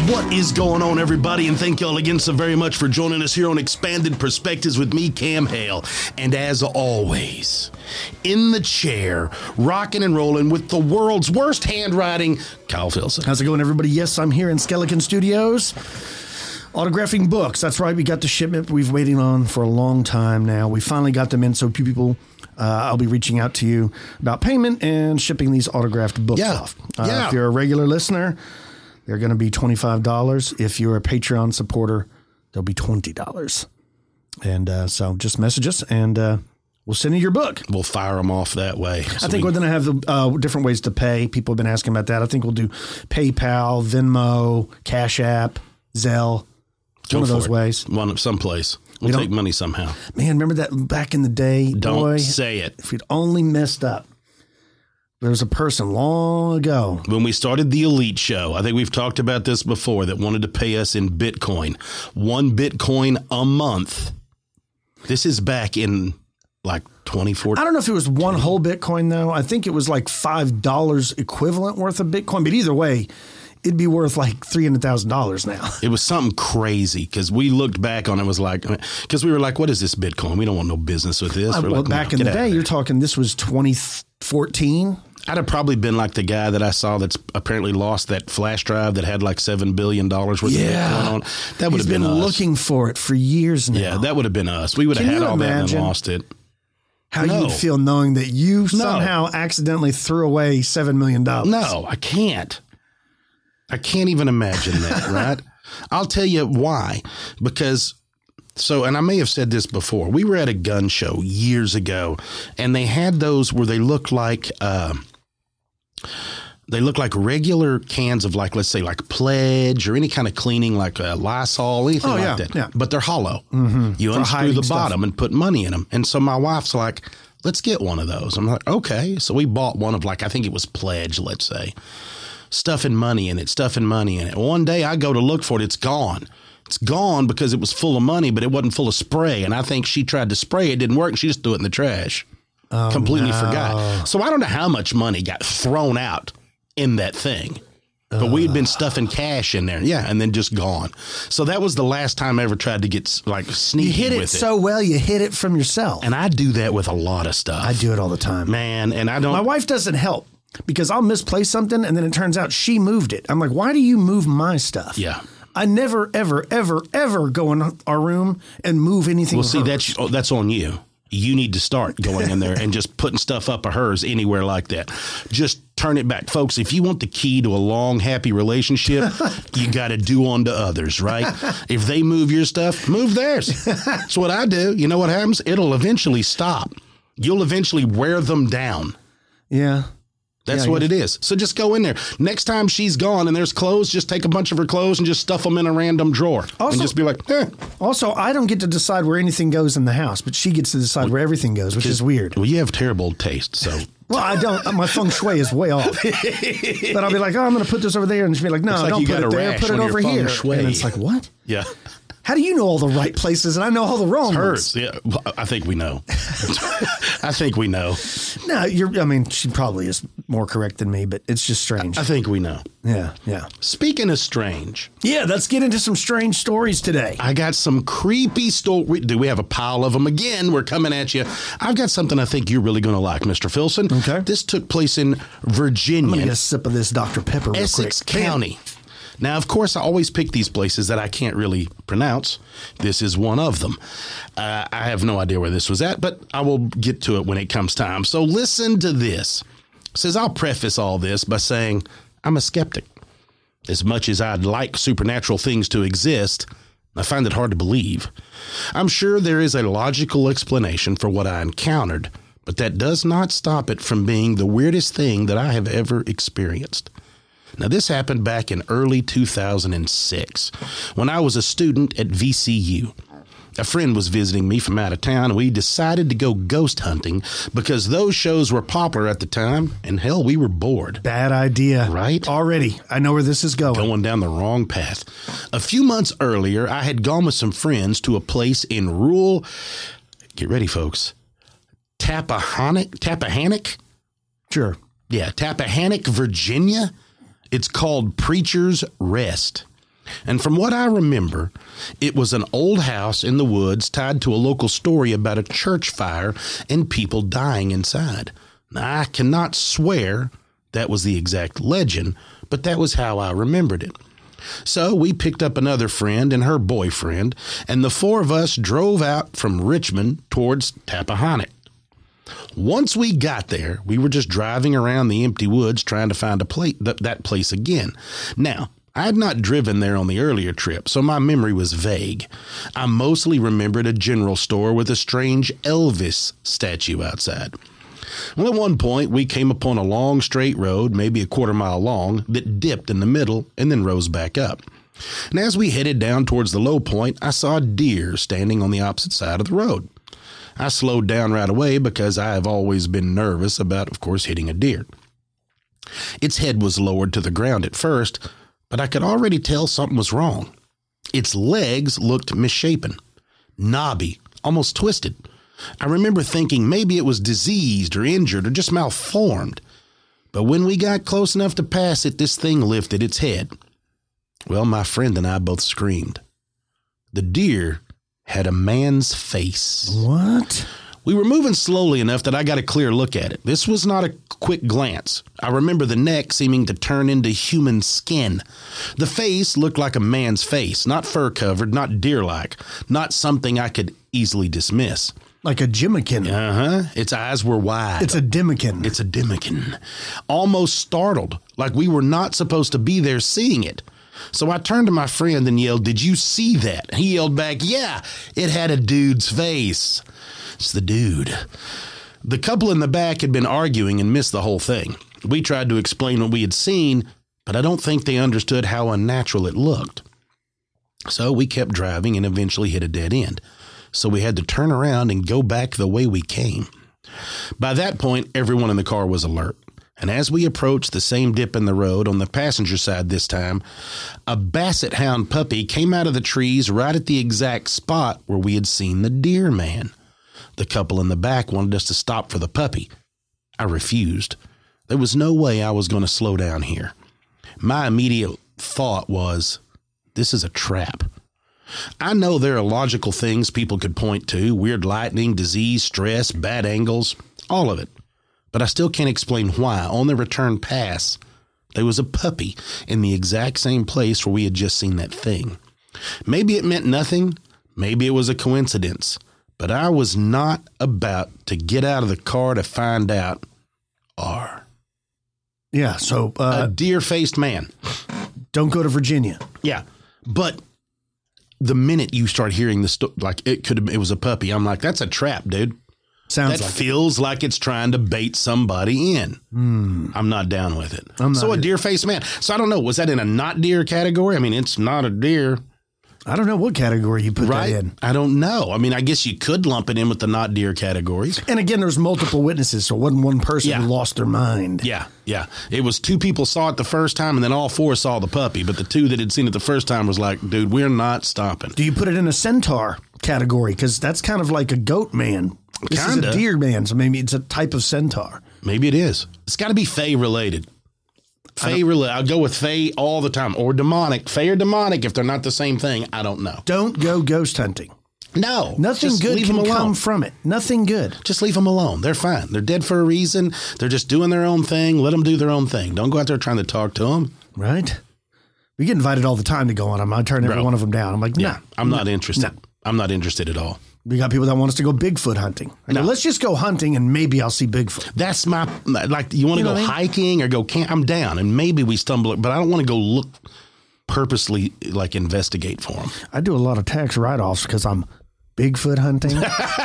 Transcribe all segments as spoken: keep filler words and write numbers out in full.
What is going on, everybody? And thank y'all again so very much for joining us here on Expanded Perspectives with me, Cam Hale. And as always, in the chair, rocking and rolling with the world's worst handwriting, Kyle Filson. How's it going, everybody? Yes, I'm here in Skeleton Studios, autographing books. That's right. We got the shipment we've waiting on for a long time now. We finally got them in, so people... Uh, I'll be reaching out to you about payment and shipping these autographed books yeah. off. Uh, yeah. If you're a regular listener, they're going to be twenty-five dollars. If you're a Patreon supporter, they'll be twenty dollars. And uh, so just message us and uh, we'll send you your book. We'll fire them off that way. So I think we, we're going to have the, uh, different ways to pay. People have been asking about that. I think we'll do PayPal, Venmo, Cash App, Zelle. One of those it. ways. One of someplace. We'll we take money somehow. Man, remember that back in the day? Don't boy, say it. If we'd only messed up. There was a person long ago. When we started the Elite Show, I think we've talked about this before, that wanted to pay us in Bitcoin. One Bitcoin a month. This is back in like twenty fourteen. I don't know if it was one whole Bitcoin, though. I think it was like five dollars equivalent worth of Bitcoin. But either way, it'd be worth like three hundred thousand dollars now. It was something crazy because we looked back on it, was like, because we were like, what is this Bitcoin? We don't want no business with this. We're well, like, back no, in the day, you're talking, this was twenty fourteen. I'd have probably been like the guy that I saw that's apparently lost that flash drive that had like seven billion dollars worth Yeah. of Bitcoin on. That would He's have been, been us. looking for it for years now. Yeah, that would have been us. We would have Can had you all that and imagine then lost it. How No. you'd feel knowing that you somehow accidentally threw away seven million dollars. No, I can't. I can't even imagine that, right? I'll tell you why. Because, so, and I may have said this before, we were at a gun show years ago, and they had those where they looked like, uh, they look like regular cans of, like, let's say, like Pledge or any kind of cleaning, like uh, Lysol, anything Oh, like yeah, that. yeah. But they're hollow. Mm-hmm. You For unscrew hiding the stuff. bottom and put money in them. And so my wife's like, let's get one of those. I'm like, okay. So we bought one of, like, I think it was Pledge, let's say. Stuffing money in it, stuffing money in it. One day I go to look for it. It's gone. It's gone because it was full of money, but it wasn't full of spray. And I think she tried to spray. It didn't work. And she just threw it in the trash. Oh, Completely no. forgot. So I don't know how much money got thrown out in that thing. But we had been stuffing cash in there. Yeah. And then just gone. So that was the last time I ever tried to get like sneaky You hit it with it. so well, you hit it from yourself. And I do that with a lot of stuff. I do it all the time. Man. And I don't. My wife doesn't help because I'll misplace something and then it turns out she moved it. I'm like, why do you move my stuff? Yeah. I never, ever, ever, ever go in our room and move anything. Well, of see, hers. that's oh, that's on you. You need to start going in there and just putting stuff up of hers anywhere like that. Just turn it back. Folks, if you want the key to a long, happy relationship, you got to do unto others, right? If they move your stuff, move theirs. That's what I do. You know what happens? It'll eventually stop. You'll eventually wear them down. Yeah. That's Yeah, what yes. it is. So just go in there. Next time she's gone and there's clothes, just take a bunch of her clothes and just stuff them in a random drawer. Also- and just be like, eh. Also, I don't get to decide where anything goes in the house, but she gets to decide where everything goes, which is weird. Well, you have terrible taste, so... Well, I don't. My feng shui is way off. But I'll be like, oh, I'm going to put this over there. And she'll be like, no, It's like don't you put got it a there. rash Put it on your over feng here. shui. And it's like, what? Yeah. How do you know all the right places and I know all the wrong Hers. ones? Yeah. Well, I think we know. I think we know. No, you're, I mean, she probably is more correct than me, but it's just strange. I think we know. Yeah, yeah. Speaking of strange, Yeah, let's get into some strange stories today. I got some creepy stories. Do we have a pile of them again? We're coming at you. I've got something I think you're really going to like, Mister Filson. Okay. This took place in I'm going to Virginia, get a sip of this Doctor Pepper real Essex quick. County. Now, of course, I always pick these places that I can't really pronounce. This is one of them. Uh, I have no idea where this was at, but I will get to it when it comes time. So listen to this. It says, I'll preface all this by saying I'm a skeptic. As much as I'd like supernatural things to exist, I find it hard to believe. I'm sure there is a logical explanation for what I encountered, but that does not stop it from being the weirdest thing that I have ever experienced. Now, this happened back in early two thousand six when I was a student at V C U. A friend was visiting me from out of town, and we decided to go ghost hunting because those shows were popular at the time, and hell, we were bored. Bad idea. Right? Already. I know where this is going. Going down the wrong path. A few months earlier, I had gone with some friends to a place in rural, get ready, folks, Tappahannock, Tappahannock? Sure. Yeah, Tappahannock, Virginia. It's called Preacher's Rest. And from what I remember, it was an old house in the woods tied to a local story about a church fire and people dying inside. Now, I cannot swear that was the exact legend, but that was how I remembered it. So we picked up another friend and her boyfriend, and the four of us drove out from Richmond towards Tappahannock. Once we got there, we were just driving around the empty woods trying to find a place, th- that place again. Now, I had not driven there on the earlier trip, so my memory was vague. I mostly remembered a general store with a strange Elvis statue outside. Well, at one point, we came upon a long straight road, maybe a quarter mile long, that dipped in the middle and then rose back up. And as we headed down towards the low point, I saw a deer standing on the opposite side of the road. I slowed down right away because I have always been nervous about, of course, hitting a deer. Its head was lowered to the ground at first, but I could already tell something was wrong. Its legs looked misshapen, knobby, almost twisted. I remember thinking maybe it was diseased or injured or just malformed. But when we got close enough to pass it, this thing lifted its head. Well, my friend and I both screamed. The deer had a man's face. What? We were moving slowly enough that I got a clear look at it. This was not a quick glance. I remember the neck seeming to turn into human skin. The face looked like a man's face, not fur-covered, not deer-like, not something I could easily dismiss. Like a jimmikin. Uh-huh. Its eyes were wide. It's a dimmikin. It's a dimmikin. Almost startled, like we were not supposed to be there seeing it. So I turned to my friend and yelled, "Did you see that?" He yelled back, "Yeah, it had a dude's face." It's the dude. The couple in the back had been arguing and missed the whole thing. We tried to explain what we had seen, but I don't think they understood how unnatural it looked. So we kept driving and eventually hit a dead end. So we had to turn around and go back the way we came. By that point, everyone in the car was alert. And as we approached the same dip in the road, on the passenger side this time, a basset hound puppy came out of the trees right at the exact spot where we had seen the deer man. The couple in the back wanted us to stop for the puppy. I refused. There was no way I was going to slow down here. My immediate thought was, this is a trap. I know there are logical things people could point to, weird lightning, disease, stress, bad angles, all of it. But I still can't explain why, on the return pass, there was a puppy in the exact same place where we had just seen that thing. Maybe it meant nothing. Maybe it was a coincidence. But I was not about to get out of the car to find out. R. Yeah, so... Uh, a deer-faced man. Don't go to Virginia. Yeah, but... the minute you start hearing the sto- like it could have, it was a puppy, I'm like, that's a trap, dude. Sounds that like feels it. like it's trying to bait somebody in. Mm. I'm not down with it. I'm not so a either. deer-faced man. So I don't know. Was that in a not deer category? I mean, it's not a deer. I don't know what category you put Right? that in. I don't know. I mean, I guess you could lump it in with the not deer categories. And again, there's multiple witnesses, so it wasn't one person Yeah. who lost their mind. Yeah, yeah. It was two people saw it the first time, and then all four saw the puppy. But the two that had seen it the first time was like, dude, we're not stopping. Do you put it in a centaur category? Because that's kind of like a goat man. This Kinda. is a deer man, so maybe it's a type of centaur. Maybe it is. It's got to be Fae related. Fae related. I'll go with Fae all the time. Or demonic. Fae or demonic, if they're not the same thing, I don't know. Don't go ghost hunting. No. Nothing just good leave can them alone. come from it. Nothing good. Just leave them alone. They're fine. They're dead for a reason. They're just doing their own thing. Let them do their own thing. Don't go out there trying to talk to them. Right? We get invited all the time to go on them. I turn every Bro. one of them down. I'm like, Yeah, nah. I'm nah, not interested. nah. I'm not interested at all. We got people that want us to go Bigfoot hunting. I go, No. let's just go hunting and maybe I'll see Bigfoot. That's my, like, you want to You know go what I mean? hiking or go camp? I'm down. And maybe we stumble, but I don't want to go look, purposely, like, investigate for them. I do a lot of tax write-offs because I'm Bigfoot hunting.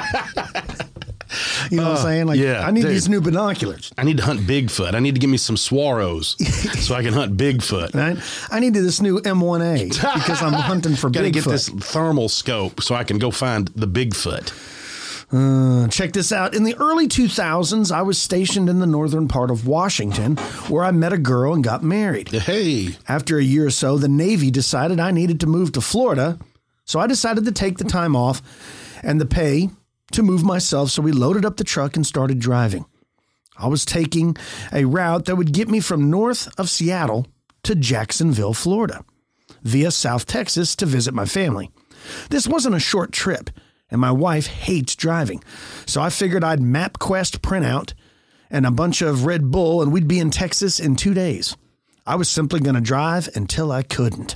You know what I'm saying? Like, yeah, I need dude. these new binoculars. I need to hunt Bigfoot. I need to give me some Swaros so I can hunt Bigfoot. Right? I need this new M one A because I'm hunting for Gotta Bigfoot. get this thermal scope so I can go find the Bigfoot. Uh, check this out. In the early two thousands, I was stationed in the northern part of Washington where I met a girl and got married. Hey, After a year or so, the Navy decided I needed to move to Florida, so I decided to take the time off and the pay to move myself, so we loaded up the truck and started driving. I was taking a route that would get me from north of Seattle to Jacksonville, Florida. via South Texas to visit my family. This wasn't a short trip, and my wife hates driving, so I figured I'd MapQuest printout and a bunch of Red Bull, and we'd be in Texas in two days. I was simply going to drive until I couldn't.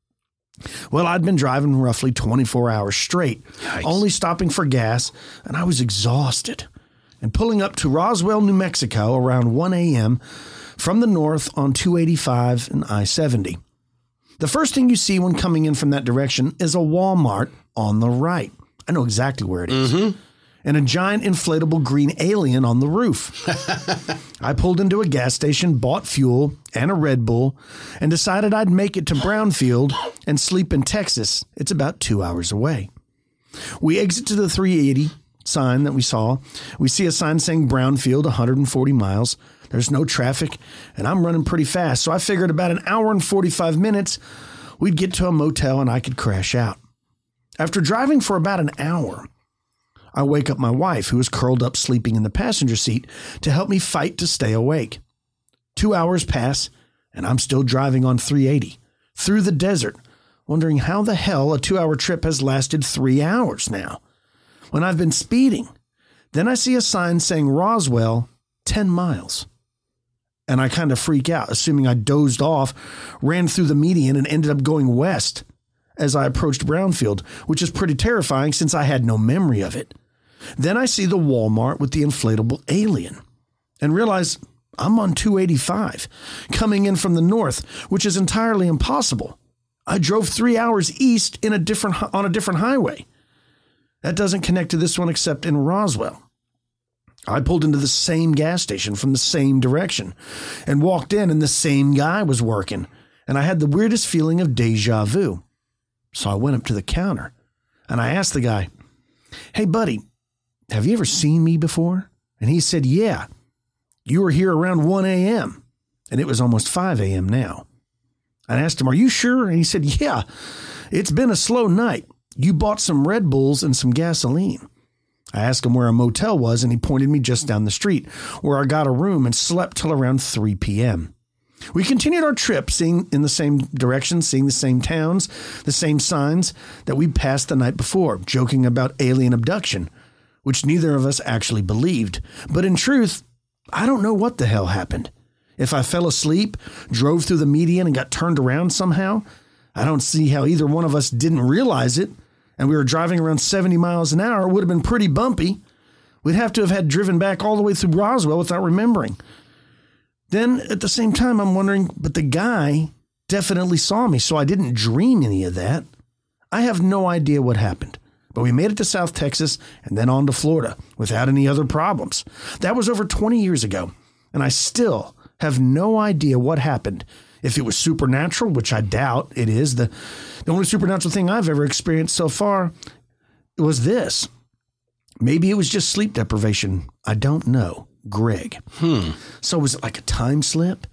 Well, I'd been driving roughly twenty-four hours straight, Yikes. only stopping for gas, and I was exhausted. And pulling up to Roswell, New Mexico around one a.m. from the north on two eighty-five and I seventy. The first thing you see when coming in from that direction is a Walmart on the right. I know exactly where it is. Mm-hmm. And a giant inflatable green alien on the roof. I pulled into a gas station, bought fuel and a Red Bull, and decided I'd make it to Brownfield and sleep in Texas. It's about two hours away. We exit to the three eighty sign that we saw. We see a sign saying Brownfield, one hundred forty miles. There's no traffic, and I'm running pretty fast, so I figured about an hour and forty-five minutes, we'd get to a motel and I could crash out. After driving for about an hour, I wake up my wife, who is curled up sleeping in the passenger seat, to help me fight to stay awake. Two hours pass, and I'm still driving on three eighty through the desert, wondering how the hell a two-hour trip has lasted three hours now, when I've been speeding. Then I see a sign saying Roswell, ten miles. And I kind of freak out, assuming I dozed off, ran through the median, and ended up going west as I approached Brownfield, which is pretty terrifying since I had no memory of it. Then I see the Walmart with the inflatable alien and realize I'm on two eighty-five, coming in from the north, which is entirely impossible. I drove three hours east in a different on a different highway. That doesn't connect to this one except in Roswell. I pulled into the same gas station from the same direction and walked in, and the same guy was working, and I had the weirdest feeling of deja vu. So I went up to the counter and I asked the guy, "Hey, buddy, have you ever seen me before?" And he said, "Yeah, you were here around one a.m. And it was almost five a.m. now. I asked him, "Are you sure?" And he said, "Yeah, it's been a slow night. You bought some Red Bulls and some gasoline." I asked him where a motel was, and he pointed me just down the street, where I got a room and slept till around three p.m. We continued our trip, seeing in the same direction, seeing the same towns, the same signs that we passed the night before, joking about alien abduction, which neither of us actually believed. But in truth, I don't know what the hell happened. If I fell asleep, drove through the median, and got turned around somehow, I don't see how either one of us didn't realize it, and we were driving around seventy miles an hour. It would have been pretty bumpy. We'd have to have had driven back all the way through Roswell without remembering. Then, at the same time, I'm wondering, but the guy definitely saw me, so I didn't dream any of that. I have no idea what happened, but we made it to South Texas and then on to Florida without any other problems. That was over twenty years ago, and I still have no idea what happened. If it was supernatural, which I doubt it is, the, the only supernatural thing I've ever experienced so far was this. Maybe it was just sleep deprivation. I don't know. Greg. Hmm. So was it like a time slip?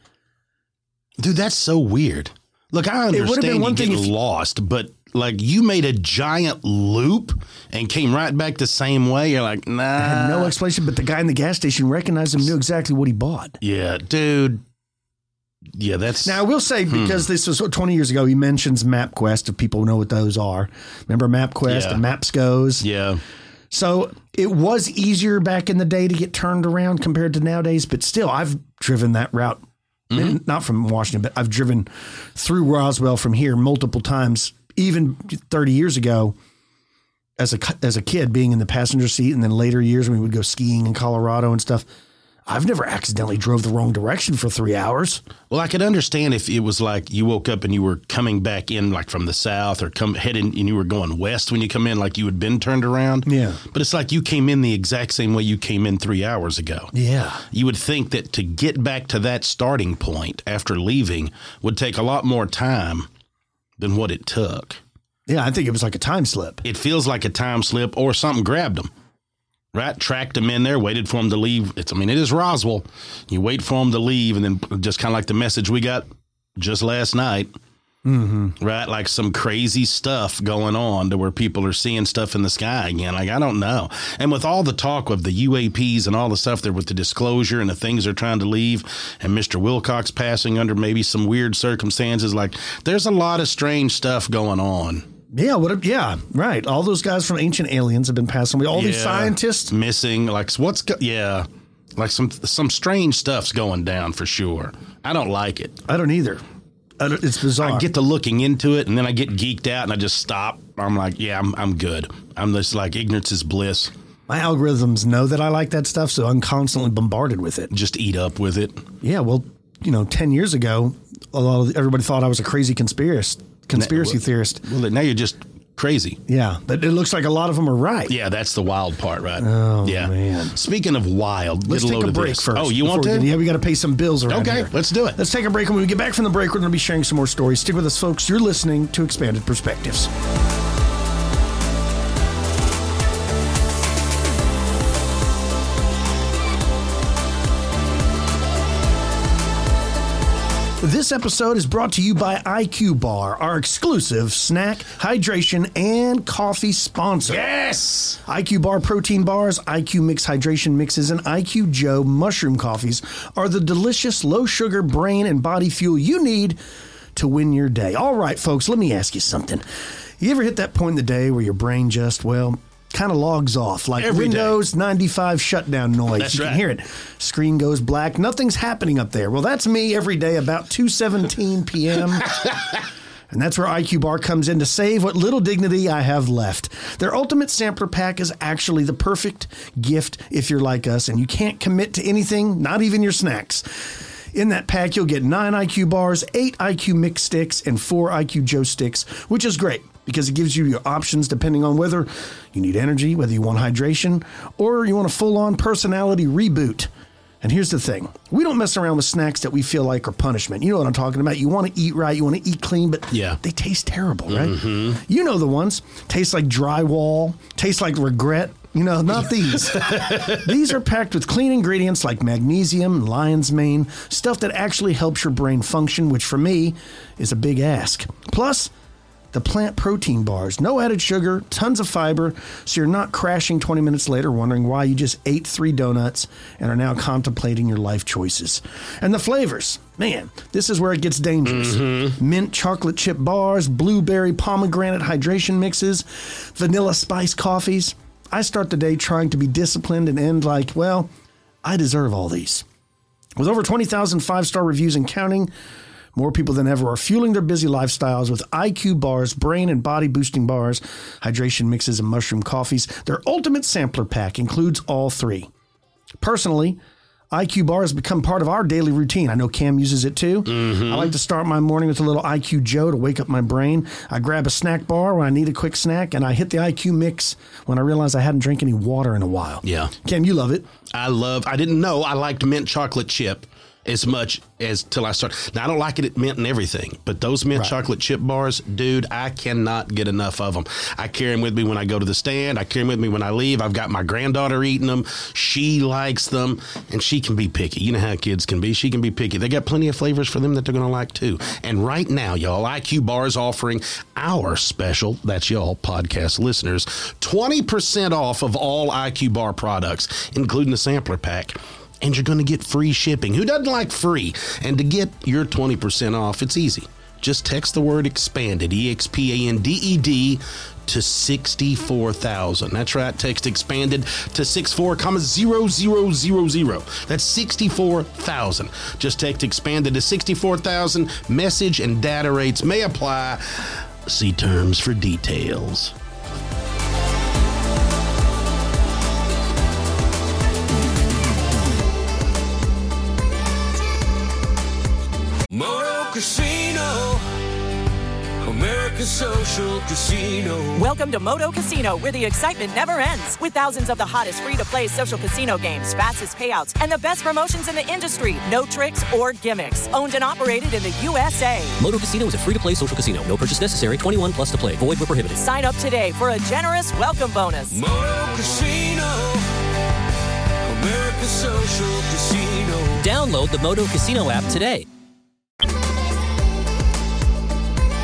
Dude, that's so weird. Look, I understand you get lost, but like you made a giant loop and came right back the same way. You're like, nah. I had no explanation, but the guy in the gas station recognized him, knew exactly what he bought. Yeah, dude. Yeah, that's... Now, I will say, because hmm. this was twenty years ago, he mentions MapQuest, if people know what those are. Remember MapQuest yeah. and MapScos? Yeah. So it was easier back in the day to get turned around compared to nowadays, but still, I've driven that route. Mm-hmm. Not from Washington, but I've driven through Roswell from here multiple times, even thirty years ago as a, as a kid, being in the passenger seat, and then later years when we would go skiing in Colorado and stuff. I've never accidentally drove the wrong direction for three hours. Well, I could understand if it was like you woke up and you were coming back in like from the south or come heading and you were going west when you come in, like you had been turned around. Yeah. But it's like you came in the exact same way you came in three hours ago. Yeah. You would think that to get back to that starting point after leaving would take a lot more time than what it took. Yeah, I think it was like a time slip. It feels like a time slip or something grabbed them. Right, tracked them in there, waited for them to leave. It's, I mean, it is Roswell. You wait for them to leave, and then just kind of like the message we got just last night. Mm-hmm. Right? Like some crazy stuff going on to where people are seeing stuff in the sky again. Like, I don't know. And with all the talk of the U A Ps and all the stuff there with the disclosure and the things they're trying to leave, and Mister Wilcox passing under maybe some weird circumstances, like, there's a lot of strange stuff going on. Yeah, what? A, yeah, right. All those guys from Ancient Aliens have been passing away. All yeah, these scientists missing. Like, what's go- yeah, like some some strange stuff's going down for sure. I don't like it. I don't either. I don't, it's bizarre. I get to looking into it, and then I get geeked out, and I just stop. I'm like, yeah, I'm I'm good. I'm just like, ignorance is bliss. My algorithms know that I like that stuff, so I'm constantly bombarded with it. Just eat up with it. Yeah, well, you know, ten years ago, a lot of everybody thought I was a crazy conspiracy conspiracy well, theorist. Well, now you're just crazy. Yeah, but it looks like a lot of them are right. Yeah, that's the wild part, right? Oh, yeah. man. Speaking of wild, let's take a break first. Oh, you want to? We, yeah, we got to pay some bills around okay, here. let's do it. Let's take a break. When we get back from the break, we're going to be sharing some more stories. Stick with us, folks. You're listening to Expanded Perspectives. This episode is brought to you by I Q Bar, our exclusive snack, hydration, and coffee sponsor. Yes! I Q Bar protein bars, I Q Mix hydration mixes, and I Q Joe mushroom coffees are the delicious low-sugar brain and body fuel you need to win your day. All right, folks, let me ask you something. You ever hit that point in the day where your brain just, well, kind of logs off, like Every Windows day. ninety-five shutdown noise. That's you right. can hear it. Screen goes black. Nothing's happening up there. Well, that's me every day about two seventeen p.m. And that's where I Q Bar comes in to save what little dignity I have left. Their Ultimate Sampler Pack is actually the perfect gift if you're like us and you can't commit to anything, not even your snacks. In that pack, you'll get nine I Q Bars, eight I Q Mix sticks, and four I Q Joe sticks, which is great because it gives you your options depending on whether you need energy, whether you want hydration, or you want a full-on personality reboot. And here's the thing. We don't mess around with snacks that we feel like are punishment. You know what I'm talking about. You want to eat right. You want to eat clean, but yeah. they taste terrible, right? Mm-hmm. You know the ones. Taste like drywall. Taste like regret. You know, not these. These are packed with clean ingredients like magnesium, lion's mane, stuff that actually helps your brain function, which for me is a big ask. Plus, the plant protein bars, no added sugar, tons of fiber, so you're not crashing twenty minutes later wondering why you just ate three donuts and are now contemplating your life choices. And the flavors, man, this is where it gets dangerous. Mm-hmm. Mint chocolate chip bars, blueberry pomegranate hydration mixes, vanilla spice coffees. I start the day trying to be disciplined and end like, well, I deserve all these. With over twenty thousand five-star reviews and counting, more people than ever are fueling their busy lifestyles with I Q Bars, brain and body boosting bars, hydration mixes, and mushroom coffees. Their Ultimate Sampler Pack includes all three. Personally, I Q Bar has become part of our daily routine. I know Cam uses it too. Mm-hmm. I like to start my morning with a little I Q Joe to wake up my brain. I grab a snack bar when I need a quick snack, and I hit the I Q Mix when I realize I hadn't drank any water in a while. Yeah. Cam, you love it. I love, I didn't know I liked mint chocolate chip as much as till I started. Now, I don't like it at mint and everything, but those mint Right. chocolate chip bars, dude, I cannot get enough of them. I carry them with me when I go to the stand. I carry them with me when I leave. I've got my granddaughter eating them. She likes them, and she can be picky. You know how kids can be. She can be picky. They got plenty of flavors for them that they're going to like, too. And right now, y'all, I Q Bar's offering our special, that's y'all, podcast listeners, twenty percent off of all I Q Bar products, including the sampler pack. And you're going to get free shipping. Who doesn't like free? And to get your twenty percent off, it's easy. Just text the word expanded, E X P A N D E D, to sixty-four thousand. That's right. Text expanded to six four zero zero zero zero. That's sixty-four thousand. Just text expanded to sixty-four thousand. Message and data rates may apply. See terms for details. Moto Casino, America's social casino. Welcome to Moto Casino, where the excitement never ends. With thousands of the hottest free-to-play social casino games, fastest payouts, and the best promotions in the industry. No tricks or gimmicks. Owned and operated in the U S A. Moto Casino is a free-to-play social casino. No purchase necessary. twenty-one plus to play. Void where prohibited. Sign up today for a generous welcome bonus. Moto Casino, America's social casino. Download the Moto Casino app today.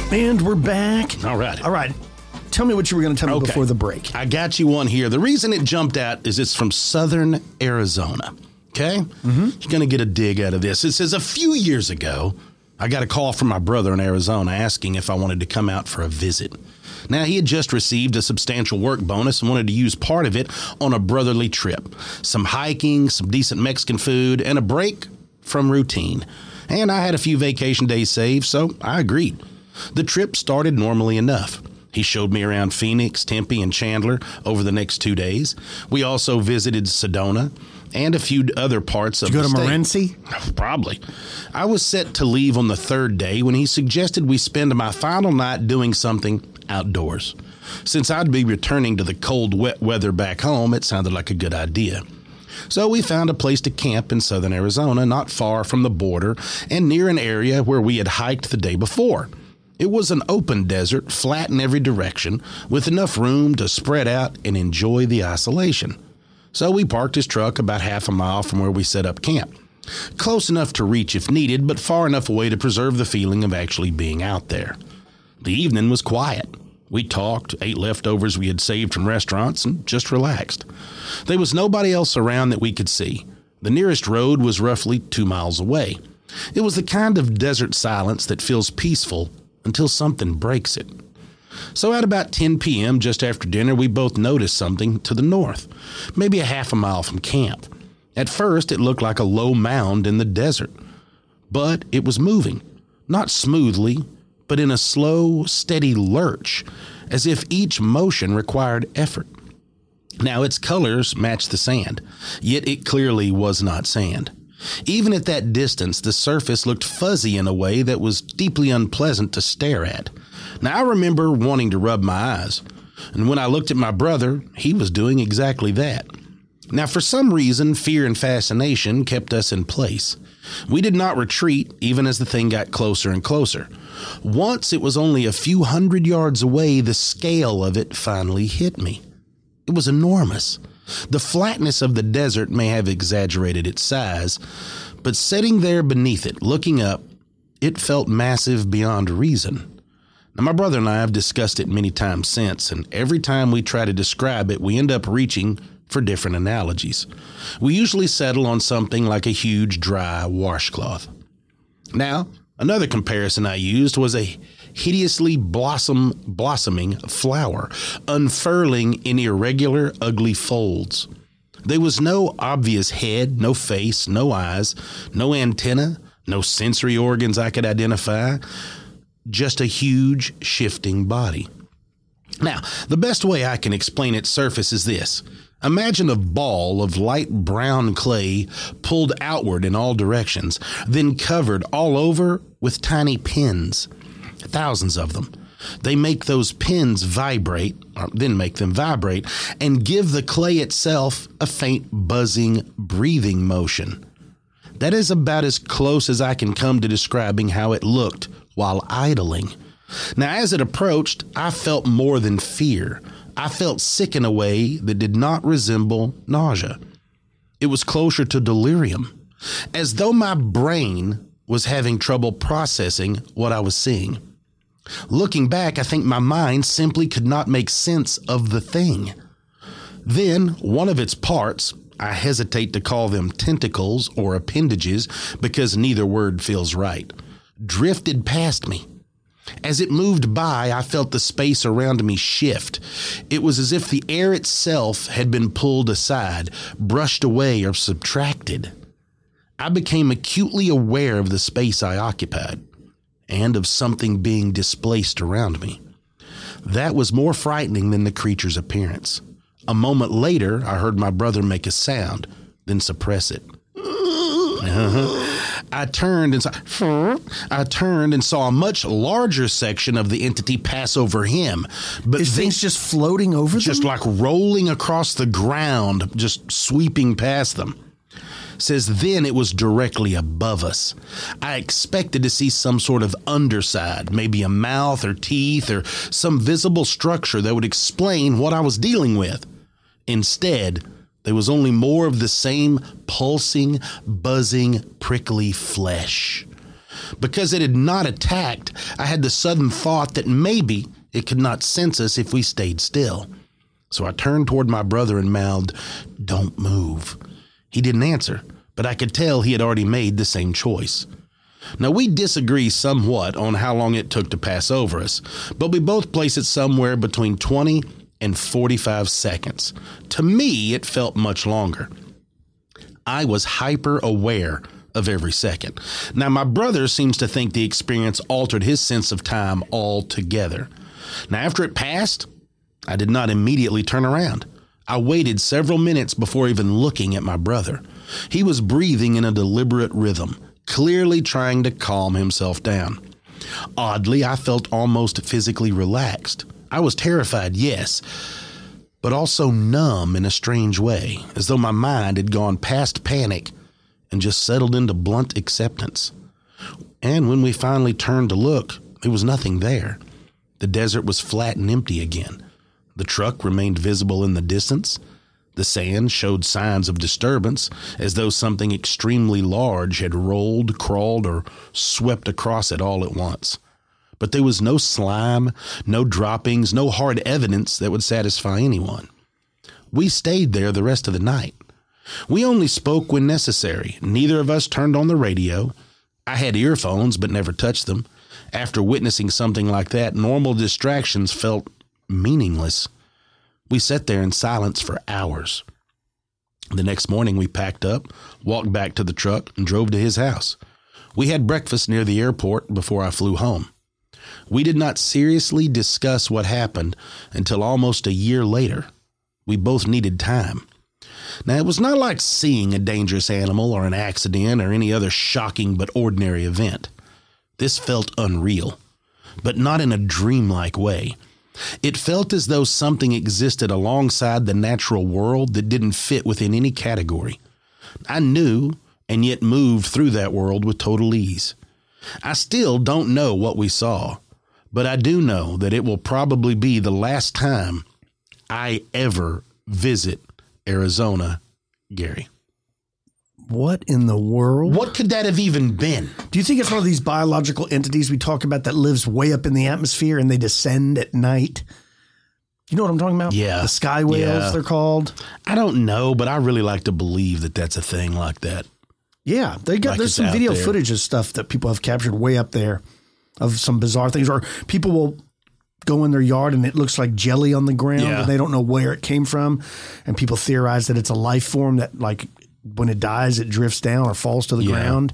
And we're back. All right. All right. Tell me what you were going to tell me Okay. before the break. I got you one here. The reason it jumped out is it's from southern Arizona. Okay? Mm-hmm. You're going to get a dig out of this. It says, a few years ago, I got a call from my brother in Arizona asking if I wanted to come out for a visit. Now, he had just received a substantial work bonus and wanted to use part of it on a brotherly trip. Some hiking, some decent Mexican food, and a break from routine. And I had a few vacation days saved, so I agreed. The trip started normally enough. He showed me around Phoenix, Tempe, and Chandler over the next two days. We also visited Sedona and a few other parts of Did you the go to state. Morenci? Probably. I was set to leave on the third day when he suggested we spend my final night doing something outdoors. Since I'd be returning to the cold, wet weather back home, it sounded like a good idea. So we found a place to camp in southern Arizona, not far from the border and near an area where we had hiked the day before. It was an open desert, flat in every direction, with enough room to spread out and enjoy the isolation. So we parked his truck about half a mile from where we set up camp. Close enough to reach if needed, but far enough away to preserve the feeling of actually being out there. The evening was quiet. We talked, ate leftovers we had saved from restaurants, and just relaxed. There was nobody else around that we could see. The nearest road was roughly two miles away. It was the kind of desert silence that feels peaceful until something breaks it. So at about ten p.m., just after dinner, we both noticed something to the north, maybe a half a mile from camp. At first, it looked like a low mound in the desert, but it was moving, not smoothly, but in a slow, steady lurch, as if each motion required effort. Now, its colors matched the sand, yet it clearly was not sand. Even at that distance, the surface looked fuzzy in a way that was deeply unpleasant to stare at. Now, I remember wanting to rub my eyes, and when I looked at my brother, he was doing exactly that. Now, for some reason, fear and fascination kept us in place. We did not retreat, even as the thing got closer and closer. Once it was only a few hundred yards away, the scale of it finally hit me. It was enormous. The flatness of the desert may have exaggerated its size, but sitting there beneath it, looking up, it felt massive beyond reason. Now, my brother and I have discussed it many times since, and every time we try to describe it, we end up reaching for different analogies. We usually settle on something like a huge dry washcloth. Now, another comparison I used was a hideously blossom blossoming flower, unfurling in irregular, ugly folds. There was no obvious head, no face, no eyes, no antenna, no sensory organs I could identify, just a huge, shifting body. Now, the best way I can explain its surface is this. Imagine a ball of light brown clay pulled outward in all directions, then covered all over with tiny pins. Thousands of them. They make those pins vibrate, or then make them vibrate, and give the clay itself a faint buzzing, breathing motion. That is about as close as I can come to describing how it looked while idling. Now, as it approached, I felt more than fear. I felt sick in a way that did not resemble nausea. It was closer to delirium, as though my brain was having trouble processing what I was seeing. Looking back, I think my mind simply could not make sense of the thing. Then, one of its parts, I hesitate to call them tentacles or appendages because neither word feels right, drifted past me. As it moved by, I felt the space around me shift. It was as if the air itself had been pulled aside, brushed away, or subtracted. I became acutely aware of the space I occupied and of something being displaced around me. That was more frightening than the creature's appearance. A moment later, I heard my brother make a sound, then suppress it. Uh-huh. I turned and saw, I turned and saw a much larger section of the entity pass over him. But Is things just floating over just them? like rolling across the ground, just sweeping past them. Says then it was directly above us. I expected to see some sort of underside, maybe a mouth or teeth or some visible structure that would explain what I was dealing with. Instead, there was only more of the same pulsing, buzzing, prickly flesh. Because it had not attacked, I had the sudden thought that maybe it could not sense us if we stayed still. So I turned toward my brother and mouthed, "Don't move." He didn't answer, but I could tell he had already made the same choice. Now, we disagree somewhat on how long it took to pass over us, but we both place it somewhere between twenty and forty-five seconds. To me, it felt much longer. I was hyper aware of every second. Now, my brother seems to think the experience altered his sense of time altogether. Now, after it passed, I did not immediately turn around. I waited several minutes before even looking at my brother. He was breathing in a deliberate rhythm, clearly trying to calm himself down. Oddly, I felt almost physically relaxed. I was terrified, yes, but also numb in a strange way, as though my mind had gone past panic and just settled into blunt acceptance. And when we finally turned to look, there was nothing there. The desert was flat and empty again. The truck remained visible in the distance. The sand showed signs of disturbance, as though something extremely large had rolled, crawled, or swept across it all at once. But there was no slime, no droppings, no hard evidence that would satisfy anyone. We stayed there the rest of the night. We only spoke when necessary. Neither of us turned on the radio. I had earphones, but never touched them. After witnessing something like that, normal distractions felt meaningless. We sat there in silence for hours. The next morning, we packed up, walked back to the truck, and drove to his house. We had breakfast near the airport before I flew home. We did not seriously discuss what happened until almost a year later. We both needed time. Now, it was not like seeing a dangerous animal or an accident or any other shocking but ordinary event. This felt unreal, but not in a dreamlike way. It felt as though something existed alongside the natural world that didn't fit within any category. I knew and yet moved through that world with total ease. I still don't know what we saw, but I do know that it will probably be the last time I ever visit Arizona, Gary. What in the world? What could that have even been? Do you think it's one of these biological entities we talk about that lives way up in the atmosphere and they descend at night? You know what I'm talking about? Yeah. The sky whales, Yeah. they're called. I don't know, but I really like to believe that that's a thing like that. Yeah. They got Like there's it's some out video there. footage of stuff that people have captured way up there of some bizarre things. Or people will go in their yard and it looks like jelly on the ground Yeah. and they don't know where it came from. And people theorize that it's a life form that, like, when it dies, it drifts down or falls to the Yeah. ground.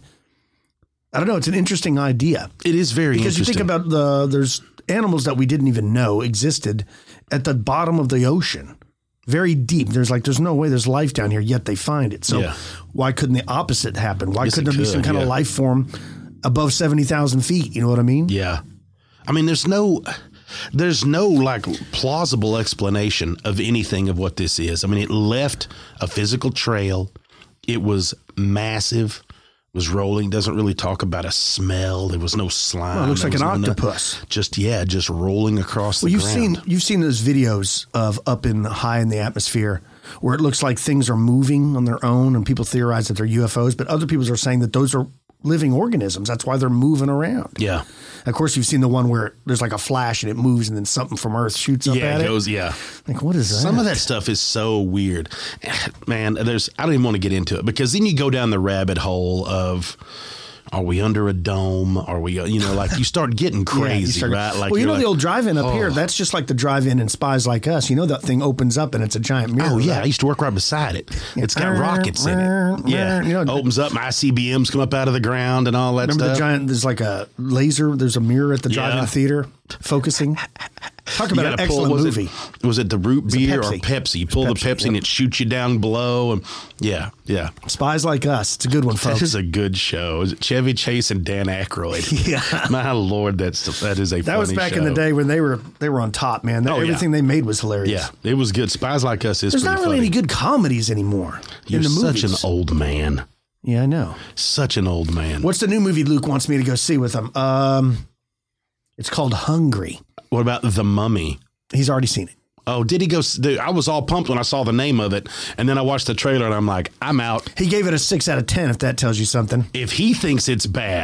I don't know. It's an interesting idea. It is very Because you interesting. think about the, there's animals that we didn't even know existed at the bottom of the ocean, very deep. There's like, there's no way there's life down here, yet they find it. So Yeah. why couldn't the opposite happen? Why Yes, it couldn't there be some could, kind yeah. of life form above seventy thousand feet? You know what I mean? Yeah. I mean, there's no, there's no like plausible explanation of anything of what this is. I mean, it left a physical trail. It was massive, was rolling. Doesn't really talk about a smell. There was no slime. Well, it looks There like an was no- octopus. Just, yeah, just rolling across the Well, you've ground. seen you've seen those videos of up in high in the atmosphere where it looks like things are moving on their own, and people theorize that they're U F Os, but other people are saying that those are living organisms. That's why they're moving around. Yeah. Of course, you've seen the one where there's like a flash and it moves, and then something from Earth shoots up Yeah, at it it. goes, yeah. Like, what is that? Some of that stuff is so weird. Man, there's I don't even want to get into it because then you go down the rabbit hole of, are we under a dome? Are we, you know, like you start getting Yeah, you crazy, start- right? Like well, you you're know like, the old drive-in up oh. here. That's just like the drive-in in Spies Like Us. You know that thing opens up and it's a giant mirror. Oh, yeah. I right? used to work right beside it. It's got rockets in it. Yeah. You know, Opens up, and I C B Ms come up out of the ground and all that remember stuff. the giant? There's like a laser. There's a mirror at the drive-in Yeah. theater focusing. Talk You about an gotta pull- excellent was movie. It, was it the root beer or Pepsi. Pepsi? You pull Pepsi, the Pepsi and yep. it shoots you down below. And yeah, yeah. Spies Like Us. It's a good one, That folks. is a good show. Is it Chevy Chase and Dan Aykroyd? Yeah. My Lord, that's that is a That was funny back show. in the day when they were they were on top, man. Oh, yeah. Everything they made was hilarious. Yeah, it was good. Spies Like Us is There's pretty not really funny. any good comedies anymore You're in the such movies. an old man. Yeah, I know. Such an old man. What's the new movie Luke wants me to go see with him? Um, it's called Hungry. What about The Mummy? He's already seen it. Oh, did he go? s- dude, I was all pumped when I saw the name of it, and then I watched the trailer, and I'm like, I'm out. He gave it a six out of ten. If that tells you something. If he thinks it's bad,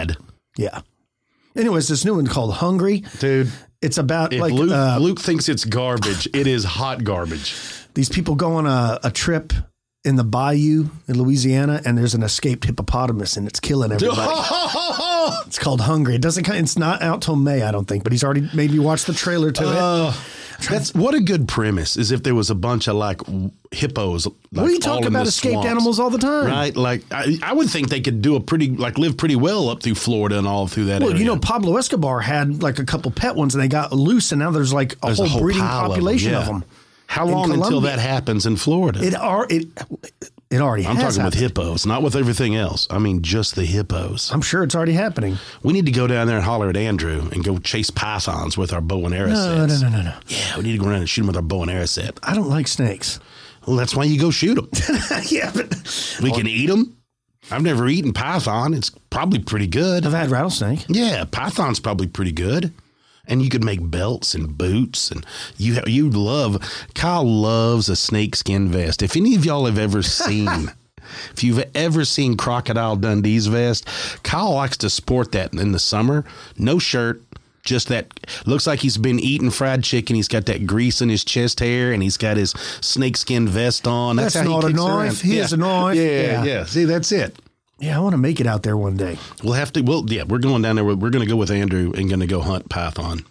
Yeah. Anyways, this new one called Hungry. Dude. It's about If like Luke, uh, Luke thinks it's garbage, it is hot garbage. these people go on a, a trip in the bayou in Louisiana, and there's an escaped hippopotamus, and it's killing everybody. It's called Hungry. It doesn't. It's not out till May, I don't think. But he's already made me watch the trailer to Uh, it. That's what a good premise is. If there was a bunch of like hippos, like We talk all in about the escaped swamps, animals all the time, right? Like I, I would think they could do a pretty like live pretty well up through Florida and all through that Well, area. you know, Pablo Escobar had like a couple pet ones, and they got loose, and now there's like a, There's whole, a whole breeding pile population of of them. them. Yeah. How long until that happens in Florida? It are it. It already. I'm has talking with happened. hippos, not with everything else. I mean, just the hippos. I'm sure it's already happening. We need to go down there and holler at Andrew and go chase pythons with our bow and arrow No, sets. no, no, no, no. Yeah, we need to go around and shoot them with our bow and arrow set. I don't like snakes. Well, that's why you go shoot them. Yeah, but We can eat them. I've never eaten python. It's probably pretty good. I've had rattlesnake. Yeah, python's probably pretty good. And you could make belts and boots, and you ha- you love. Kyle loves a snakeskin vest. If any of y'all have ever seen, if you've ever seen Crocodile Dundee's vest, Kyle likes to sport that in the summer. No shirt, just that. Looks like he's been eating fried chicken. He's got that grease in his chest hair, and he's got his snakeskin vest on. That's, That's how not he a kicks knife. around. He yeah. is a knife. Yeah, Yeah. yeah. See, that's it. Yeah, I want to make it out there one day. We'll have to. Well, yeah, we're going down there. We're, we're going to go with Andrew and going to go hunt python.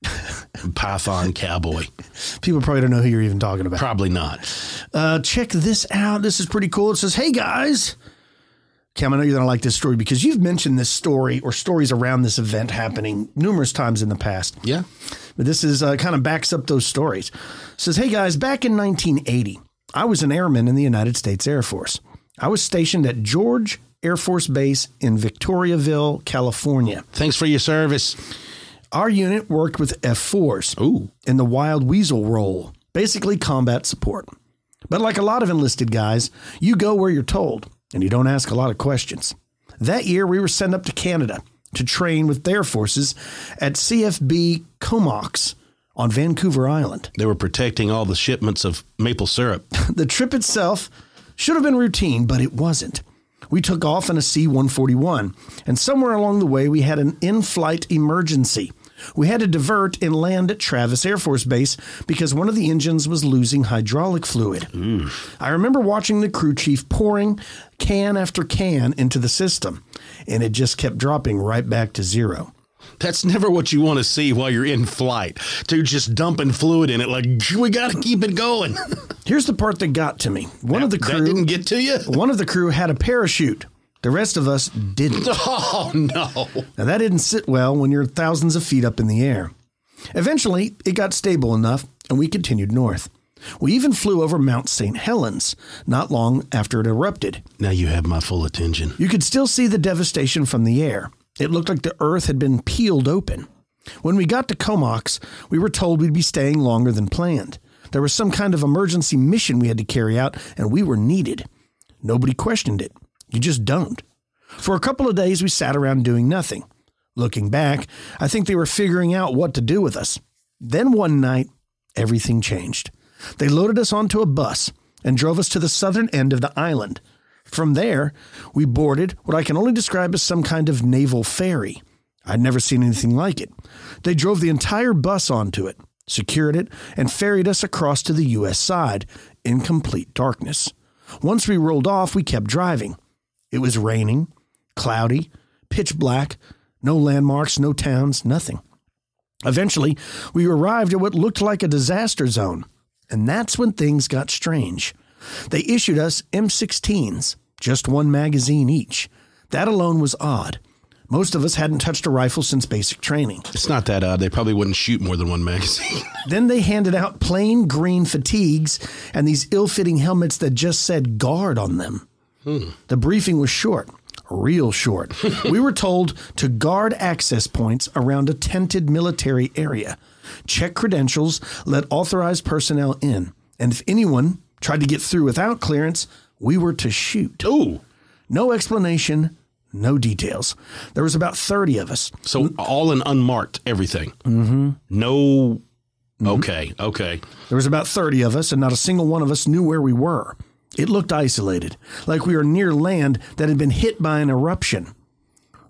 Python cowboy. People probably don't know who you're even talking about. Probably not. Uh, check this out. This is pretty cool. It says, "Hey guys." Cam, I know you're going to like this story because you've mentioned this story or stories around this event happening numerous times in the past. Yeah. But this is uh, kind of backs up those stories. It says, "Hey guys, back in nineteen eighty, I was an airman in the United States Air Force. I was stationed at George Air Force Base in Victoriaville, California. Thanks for your service. Our unit worked with F fours Ooh. in the Wild Weasel role, basically combat support. But like a lot of enlisted guys, you go where you're told, and you don't ask a lot of questions. That year, we were sent up to Canada to train with their forces at C F B Comox on Vancouver Island. They were protecting all the shipments of maple syrup. The trip itself should have been routine, but it wasn't. We took off in a C one forty-one, and somewhere along the way, we had an in-flight emergency. We had to divert and land at Travis Air Force Base because one of the engines was losing hydraulic fluid. Mm. I remember watching the crew chief pouring can after can into the system, and it just kept dropping right back to zero. That's never what you want to see while you're in flight. Dude, just dumping fluid in it like, we got to keep it going. Here's the part that got to me. One that, of the crew That didn't get to you? One of the crew had a parachute. The rest of us didn't. Oh, no. Now, that didn't sit well when you're thousands of feet up in the air. Eventually, it got stable enough, and we continued north. We even flew over Mount Saint Helens not long after it erupted. Now you have my full attention. You could still see the devastation from the air. It looked like the earth had been peeled open. When we got to Comox, we were told we'd be staying longer than planned. There was some kind of emergency mission we had to carry out, and we were needed. Nobody questioned it. You just don't. For a couple of days, we sat around doing nothing. Looking back, I think they were figuring out what to do with us. Then one night, everything changed. They loaded us onto a bus and drove us to the southern end of the island. From there, we boarded what I can only describe as some kind of naval ferry. I'd never seen anything like it. They drove the entire bus onto it, secured it, and ferried us across to the U S side in complete darkness. Once we rolled off, we kept driving. It was raining, cloudy, pitch black, no landmarks, no towns, nothing. Eventually, we arrived at what looked like a disaster zone, and that's when things got strange. They issued us M sixteens, just one magazine each. That alone was odd. Most of us hadn't touched a rifle since basic training. It's not that odd. They probably wouldn't shoot more than one magazine. Then they handed out plain green fatigues and these ill-fitting helmets that just said guard on them. Hmm. The briefing was short, real short. We were told to guard access points around a tented military area, check credentials, let authorized personnel in, and if anyone tried to get through without clearance, we were to shoot. Ooh. No explanation, no details. There was about thirty of us. So all in unmarked everything. Mm-hmm. No. Mm-hmm. Okay. Okay. There was about thirty of us, and not a single one of us knew where we were. It looked isolated, like we were near land that had been hit by an eruption.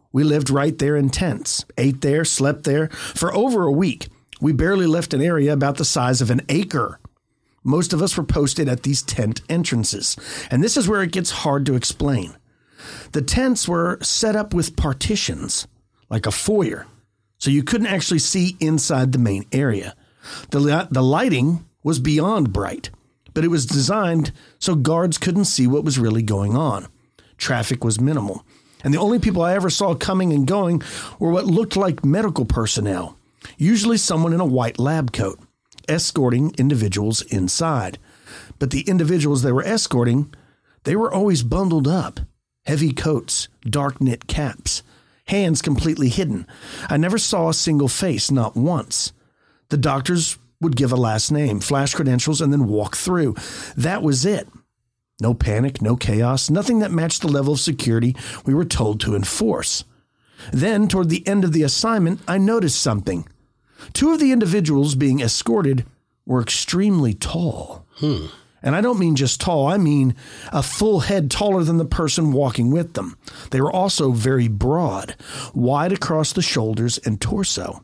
We lived right there in tents, ate there, slept there. For over a week, we barely left an area about the size of an acre. Most of us were posted at these tent entrances, and this is where it gets hard to explain. The tents were set up with partitions, like a foyer, so you couldn't actually see inside the main area. The, the lighting was beyond bright, but it was designed so guards couldn't see what was really going on. Traffic was minimal, and the only people I ever saw coming and going were what looked like medical personnel, usually someone in a white lab coat, escorting individuals inside. But the individuals they were escorting, they were always bundled up. Heavy coats, dark knit caps, hands completely hidden. I never saw a single face, not once. The doctors would give a last name, flash credentials, and then walk through. That was it. No panic, no chaos, nothing that matched the level of security we were told to enforce. Then, toward the end of the assignment, I noticed something. Two of the individuals being escorted were extremely tall. Hmm. And I don't mean just tall, I mean a full head taller than the person walking with them. They were also very broad, wide across the shoulders and torso.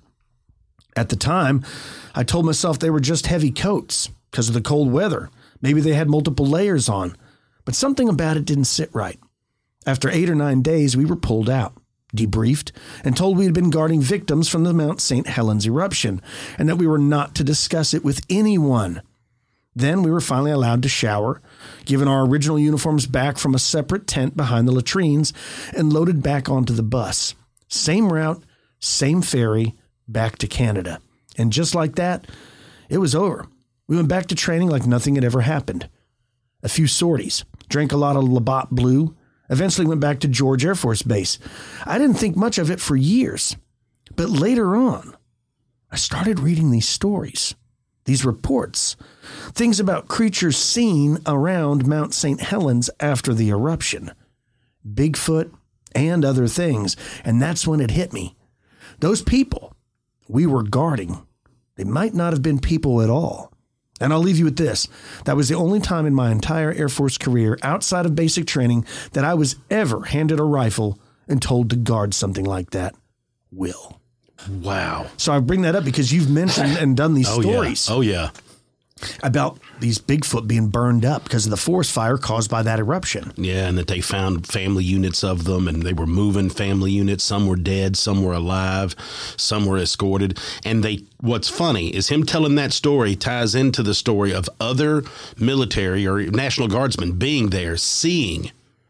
At the time, I told myself they were just heavy coats because of the cold weather. Maybe they had multiple layers on, but something about it didn't sit right. After eight or nine days, we were pulled out, debriefed, and told we had been guarding victims from the Mount Saint Helens eruption and that we were not to discuss it with anyone. Then we were finally allowed to shower, given our original uniforms back from a separate tent behind the latrines, and loaded back onto the bus. Same route, same ferry, back to Canada. And just like that, it was over. We went back to training like nothing had ever happened. A few sorties, drank a lot of Labatt Blue, eventually went back to George Air Force Base. I didn't think much of it for years. But later on, I started reading these stories. These reports, things about creatures seen around Mount Saint Helens after the eruption, Bigfoot and other things. And that's when it hit me. Those people we were guarding, they might not have been people at all. And I'll leave you with this. That was the only time in my entire Air Force career outside of basic training that I was ever handed a rifle and told to guard something like that. Will. Wow. So I bring that up because you've mentioned and done these oh, stories. Yeah. Oh, yeah. About these Bigfoot being burned up because of the forest fire caused by that eruption. Yeah, and that they found family units of them, and they were moving family units. Some were dead, some were alive, some were escorted. And they, what's funny is him telling that story ties into the story of other military or National Guardsmen being there, seeing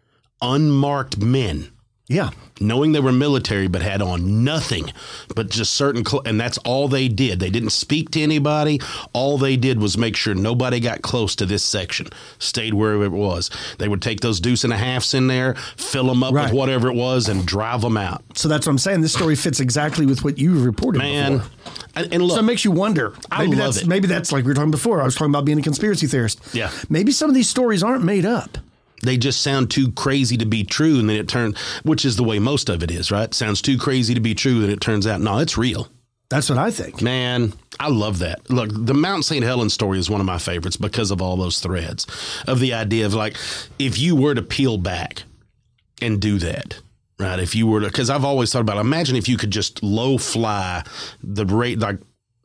unmarked men. Yeah. Knowing they were military, but had on nothing but just certain, cl- and that's all they did. They didn't speak to anybody. All they did was make sure nobody got close to this section, stayed wherever it was. They would take those deuce and a halves in there, fill them up right. with whatever it was, and drive them out. So that's what I'm saying. This story fits exactly with what you reported Man, before. and, and look, so it makes you wonder. I Maybe love that's it. maybe that's like we were talking before. I was talking about being a conspiracy theorist. Yeah. Maybe some of these stories aren't made up. They just sound too crazy to be true, and then it turns, which is the way most of it is, right? Sounds too crazy to be true, and it turns out, no, it's real. That's what I think. Man, I love that. Look, the Mount Saint Helens story is one of my favorites because of all those threads of the idea of, like, if you were to peel back and do that, right? If you were to, because I've always thought about, imagine if you could just low fly the rate, like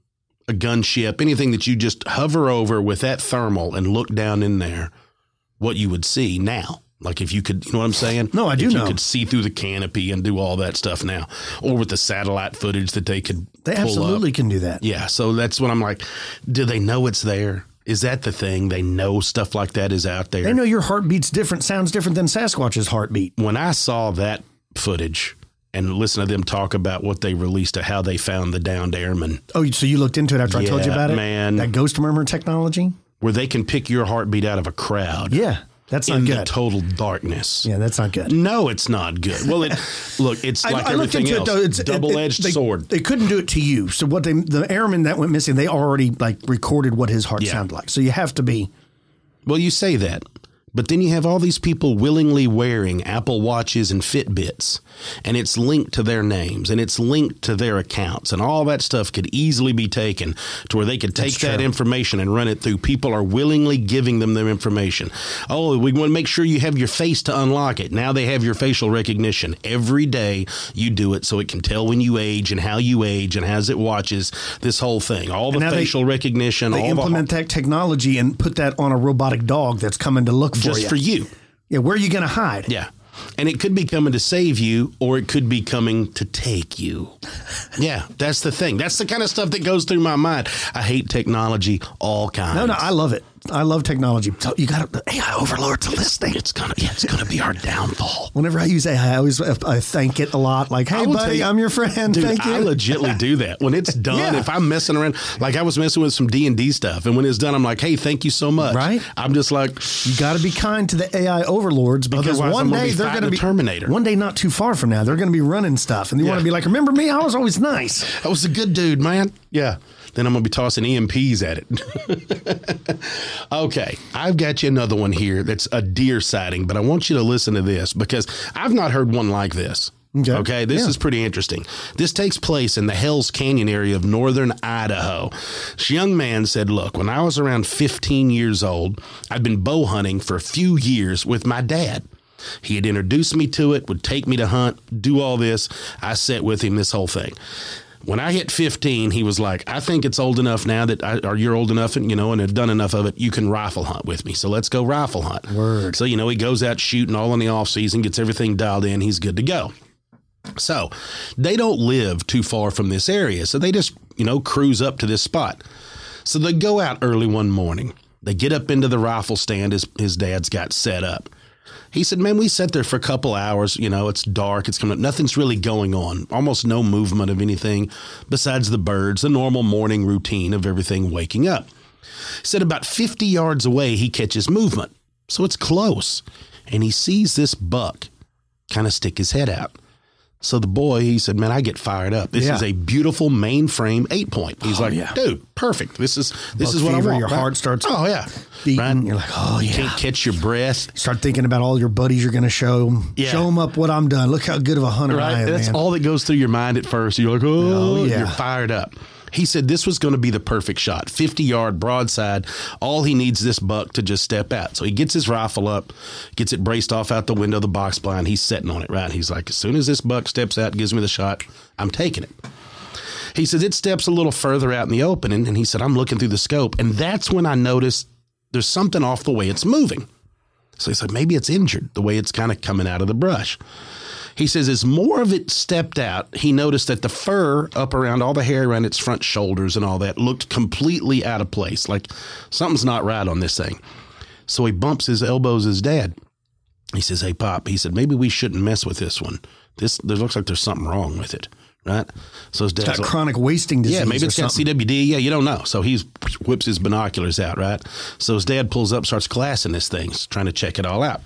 a gunship, anything that you just hover over with that thermal and look down in there, what you would see now. Like if you could, you know what I'm saying? No, I do if you know. could see through the canopy and do all that stuff now, or with the satellite footage that they could They pull absolutely up. can do that. Yeah, so that's what I'm like, do they know it's there? Is that the thing? They know stuff like that is out there. They know your heartbeat's different, sounds different than Sasquatch's heartbeat. When I saw that footage and listen to them talk about what they released to how they found the downed airmen, Oh, so you looked into it after I told you Yeah, about it? man. That ghost murmur technology? where they can pick your heartbeat out of a crowd. Yeah, that's not in good. the total darkness. Yeah, that's not good. No, it's not good. Well, it look, it's like I, I looked everything into else. it though. It's double-edged it, they, sword. They couldn't do it to you. So what they the airman that went missing, they already like recorded what his heart Yeah. sounded like. So you have to be. Well, you say that, But then you have all these people willingly wearing Apple Watches and Fitbits, and it's linked to their names, and it's linked to their accounts, and all that stuff could easily be taken to where they could take That's that true. information and run it through. People are willingly giving them their information. Oh, we want to make sure you have your face to unlock it. Now they have your facial recognition. Every day you do it so it can tell when you age and how you age and as it watches this whole thing. All the And now they- facial recognition. They all implement the, that technology and put that on a robotic dog that's coming to look for just you. for you. Yeah, where are you going to hide? Yeah. And it could be coming to save you, or it could be coming to take you. Yeah, that's the thing. That's the kind of stuff that goes through my mind. I hate technology, all kinds. No, no, I love it. I love technology. So you got the A I overlords are listening. It's gonna, yeah, it's gonna be our downfall. Whenever I use A I, I always I thank it a lot. Like, I hey, will tell buddy, you- I'm your friend. Dude, Thank you. I legitly do that. When it's done, Yeah. if I'm messing around, like I was messing with some D and D stuff, and when it's done, I'm like, hey, thank you so much. Right. I'm just like, You got to be kind to the A I overlords because Otherwise, one I'm gonna day be they're fighting going to the be Terminator. One day, not too far from now, they're going to be running stuff, and you Yeah. want to be like, remember me? I was always nice. I was a good dude, man. Yeah. Then I'm going to be tossing E M Ps at it. Okay. I've got you another one here that's a deer sighting, but I want you to listen to this because I've not heard one like this. Okay. Okay. This Yeah. is pretty interesting. This takes place in the Hells Canyon area of northern Idaho. This young man said, look, when I was around fifteen years old, I'd been bow hunting for a few years with my dad. He had introduced me to it, would take me to hunt, do all this. I sat with him this whole thing. When I hit fifteen, he was like, I think it's old enough now that I, or you're old enough and, you know, and have done enough of it. You can rifle hunt with me. So let's go rifle hunt. Word. So, you know, he goes out shooting all in the off season, gets everything dialed in. He's good to go. So they don't live too far from this area. So they just, you know, cruise up to this spot. So they go out early one morning. They get up into the rifle stand his, his dad's got set up. He said, man, we sat there for a couple hours. You know, it's dark. It's coming up. Nothing's really going on. Almost no movement of anything besides the birds, the normal morning routine of everything waking up. He said about fifty yards away, he catches movement. So it's close. And he sees this buck kind of stick his head out. So the boy, he said, man, I get fired up. This Yeah. is a beautiful mainframe eight point. He's Oh, like, yeah. dude, perfect. This is this Buck is what fever, I want. your right? heart starts Oh, yeah. beating. Right? You're like, oh, You yeah. can't catch your breath. Start thinking about all your buddies you're going to show. Yeah. Show them up what I'm done. Look how good of a hunter I Right? am, That's man. all that goes through your mind at first. You're like, oh, Oh, yeah. you're fired up. He said this was going to be the perfect shot. fifty yard broadside. All he needs this buck to just step out. So he gets his rifle up, gets it braced off out the window of the box blind. He's sitting on it, right? He's like, as soon as this buck steps out, gives me the shot, I'm taking it. He says it steps a little further out in the open, and, and he said, I'm looking through the scope. And that's when I noticed there's something off the way it's moving. So he said, maybe it's injured, the way it's kind of coming out of the brush. He says as more of it stepped out, he noticed that the fur up around all the hair around its front shoulders and all that looked completely out of place. Like something's not right on this thing. So he bumps his elbows his dad. He says, hey, Pop, he said, maybe we shouldn't mess with this one. This there looks like there's something wrong with it. Right. So his dad's It's got like, chronic wasting disease. yeah, maybe or it's got C something. W D. Yeah, you don't know. So he whips his binoculars out, right? So his dad pulls up, starts glassing this thing, trying to check it all out.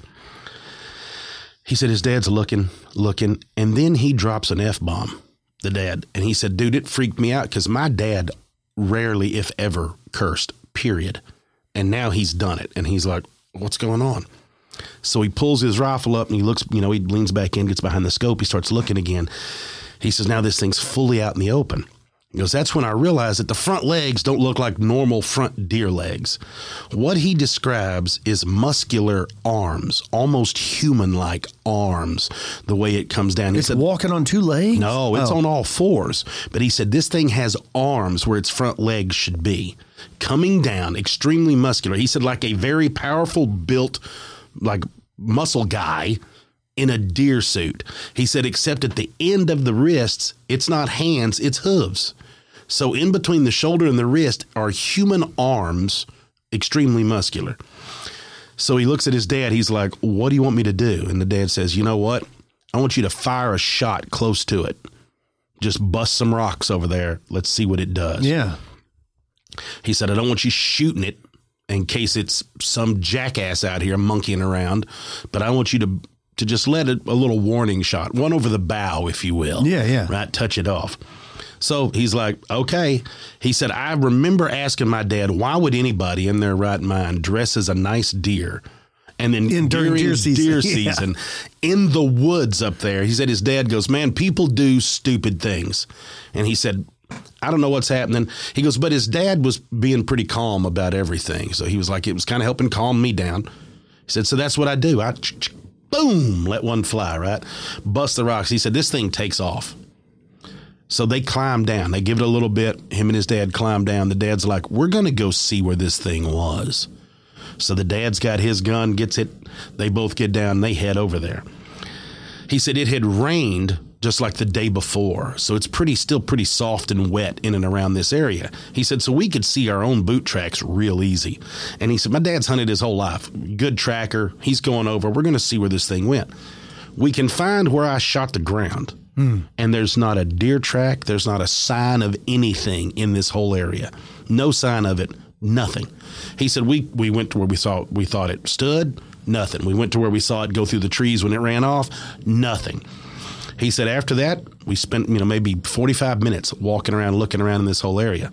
He said his dad's looking, looking, and then he drops an F-bomb, the dad. And he said, dude, it freaked me out because my dad rarely, if ever, cursed, period. And now he's done it. And he's like, what's going on? So he pulls his rifle up and he looks, you know, he leans back in, gets behind the scope. He starts looking again. He says, now this thing's fully out in the open. He goes, that's when I realized that the front legs don't look like normal front deer legs. What he describes is muscular arms, almost human-like arms, the way it comes down. He It's said, walking on two legs? no, it's Oh. on all fours. But he said this thing has arms where its front legs should be. Coming down, extremely muscular. He said like a very powerful built, like muscle guy in a deer suit. He said, except at the end of the wrists, it's not hands, it's hooves. So in between the shoulder and the wrist are human arms, extremely muscular. So he looks at his dad. He's like, what do you want me to do? And the dad says, you know what? I want you to fire a shot close to it. Just bust some rocks over there. Let's see what it does. Yeah. He said, I don't want you shooting it in case it's some jackass out here monkeying around, but I want you to to just let it a little warning shot, one over the bow, if you will. Yeah, yeah. Right, touch it off. So he's like, okay. He said, I remember asking my dad, why would anybody in their right mind dress as a nice deer And then In- during during deer season. deer Yeah. season, in the woods up there, he said his dad goes, man, people do stupid things. And he said, I don't know what's happening. He goes, but his dad was being pretty calm about everything. So he was like, it was kind of helping calm me down. He said, so that's what I do. I, boom, let one fly, right? Bust the rocks. He said, this thing takes off. So they climb down. They give it a little bit. Him and his dad climb down. The dad's like, we're going to go see where this thing was. So the dad's got his gun, gets it. They both get down. They head over there. He said it had rained just like the day before. So it's pretty, still pretty soft and wet in and around this area. He said, so we could see our own boot tracks real easy. And he said, my dad's hunted his whole life. Good tracker. He's going over. We're going to see where this thing went. We can find where I shot the ground. Hmm. And there's not a deer track. There's not a sign of anything in this whole area. No sign of it. Nothing. He said, we, we went to where we saw, we thought it stood. Nothing. We went to where we saw it go through the trees when it ran off. Nothing. He said after that, we spent, you know, maybe forty-five minutes walking around, looking around in this whole area.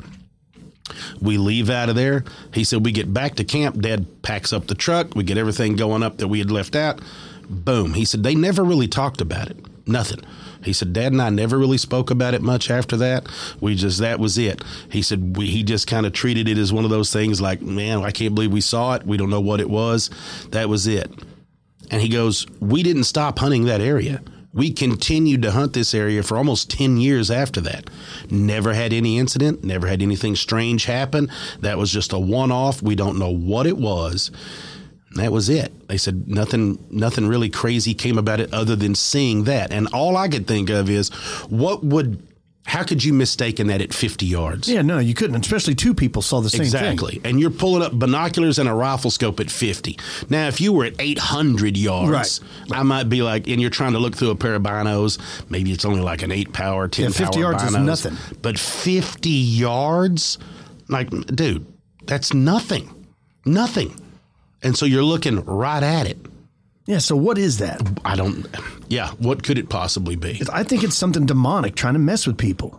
We leave out of there. He said we get back to camp. Dad packs up the truck. We get everything going up that we had left out. Boom. He said they never really talked about it. Nothing. He said Dad and I never really spoke about it much after that. We just, that was it. He said we, he just kind of treated it as one of those things like, man, I can't believe we saw it. We don't know what it was. That was it. And he goes, we didn't stop hunting that area. We continued to hunt this area for almost ten years after that. Never had any incident, never had anything strange happen. That was just a one-off. We don't know what it was. That was it. They said nothing nothing really crazy came about it other than seeing that. And all I could think of is, what would, how could you mistaken that at fifty yards? Yeah, no, you couldn't. Especially two people saw the same exactly. thing. And you're pulling up binoculars and a rifle scope at fifty. Now, if you were at eight hundred yards, right. I might be like, and you're trying to look through a pair of binos, maybe it's only like an eight power, ten yeah, fifty power yards binos. is nothing. But fifty yards, like, dude, that's nothing. Nothing. And so you're looking right at it. Yeah, so what is that? I don't, yeah, what could it possibly be? I think it's something demonic trying to mess with people.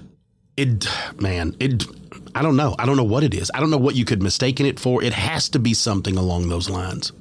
It, man, it, I don't know. I don't know what it is. I don't know what you could mistaken it for. It has to be something along those lines.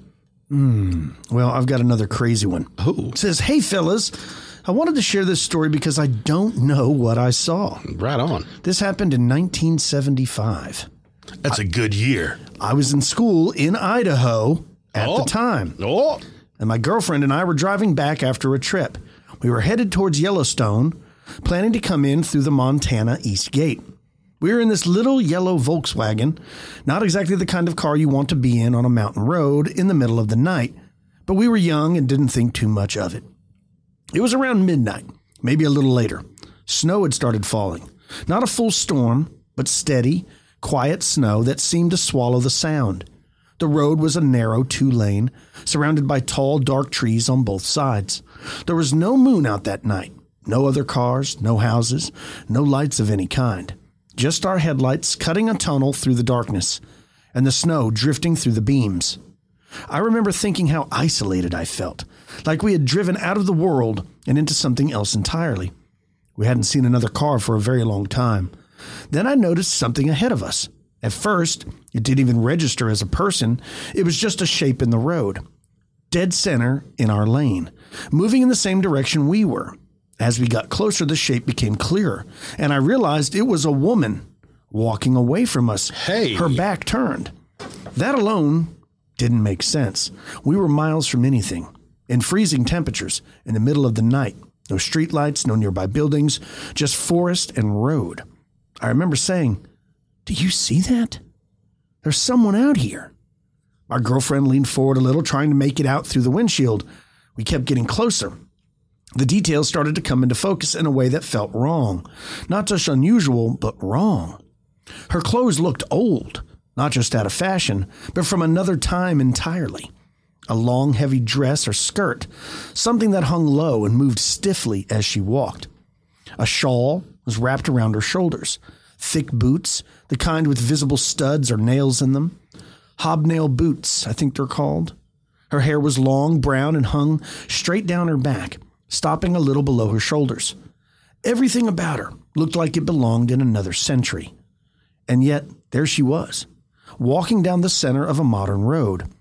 Hmm. Well, I've got another crazy one. Who? It says, hey, fellas, I wanted to share this story because I don't know what I saw. Right on. This happened in nineteen seventy-five. That's I, a good year. I was in school in Idaho at oh. the time. Oh. And my girlfriend and I were driving back after a trip. We were headed towards Yellowstone, planning to come in through the Montana East Gate. We were in this little yellow Volkswagen, not exactly the kind of car you want to be in on a mountain road in the middle of the night, but we were young and didn't think too much of it. It was around midnight, maybe a little later. Snow had started falling. Not a full storm, but steady, quiet snow that seemed to swallow the sound. The road was a narrow two-lane, surrounded by tall, dark trees on both sides. There was no moon out that night. No other cars, no houses, no lights of any kind. Just our headlights cutting a tunnel through the darkness, and the snow drifting through the beams. I remember thinking how isolated I felt, like we had driven out of the world and into something else entirely. We hadn't seen another car for a very long time. Then I noticed something ahead of us. At first, it didn't even register as a person. It was just a shape in the road. Dead center in our lane, moving in the same direction we were. As we got closer, the shape became clearer, and I realized it was a woman walking away from us, hey. her back turned. That alone didn't make sense. We were miles from anything, in freezing temperatures, in the middle of the night. No streetlights, no nearby buildings, just forest and road. I remember saying, "Do you see that? There's someone out here." My girlfriend leaned forward a little, trying to make it out through the windshield. We kept getting closer. The details started to come into focus in a way that felt wrong. Not just unusual, but wrong. Her clothes looked old, not just out of fashion, but from another time entirely. A long, heavy dress or skirt, something that hung low and moved stiffly as she walked. A shawl was wrapped around her shoulders. Thick boots, the kind with visible studs or nails in them. Hobnail boots, I think they're called. Her hair was long, brown, and hung straight down her back, stopping a little below her shoulders. Everything about her looked like it belonged in another century. And yet, there she was, walking down the center of a modern road.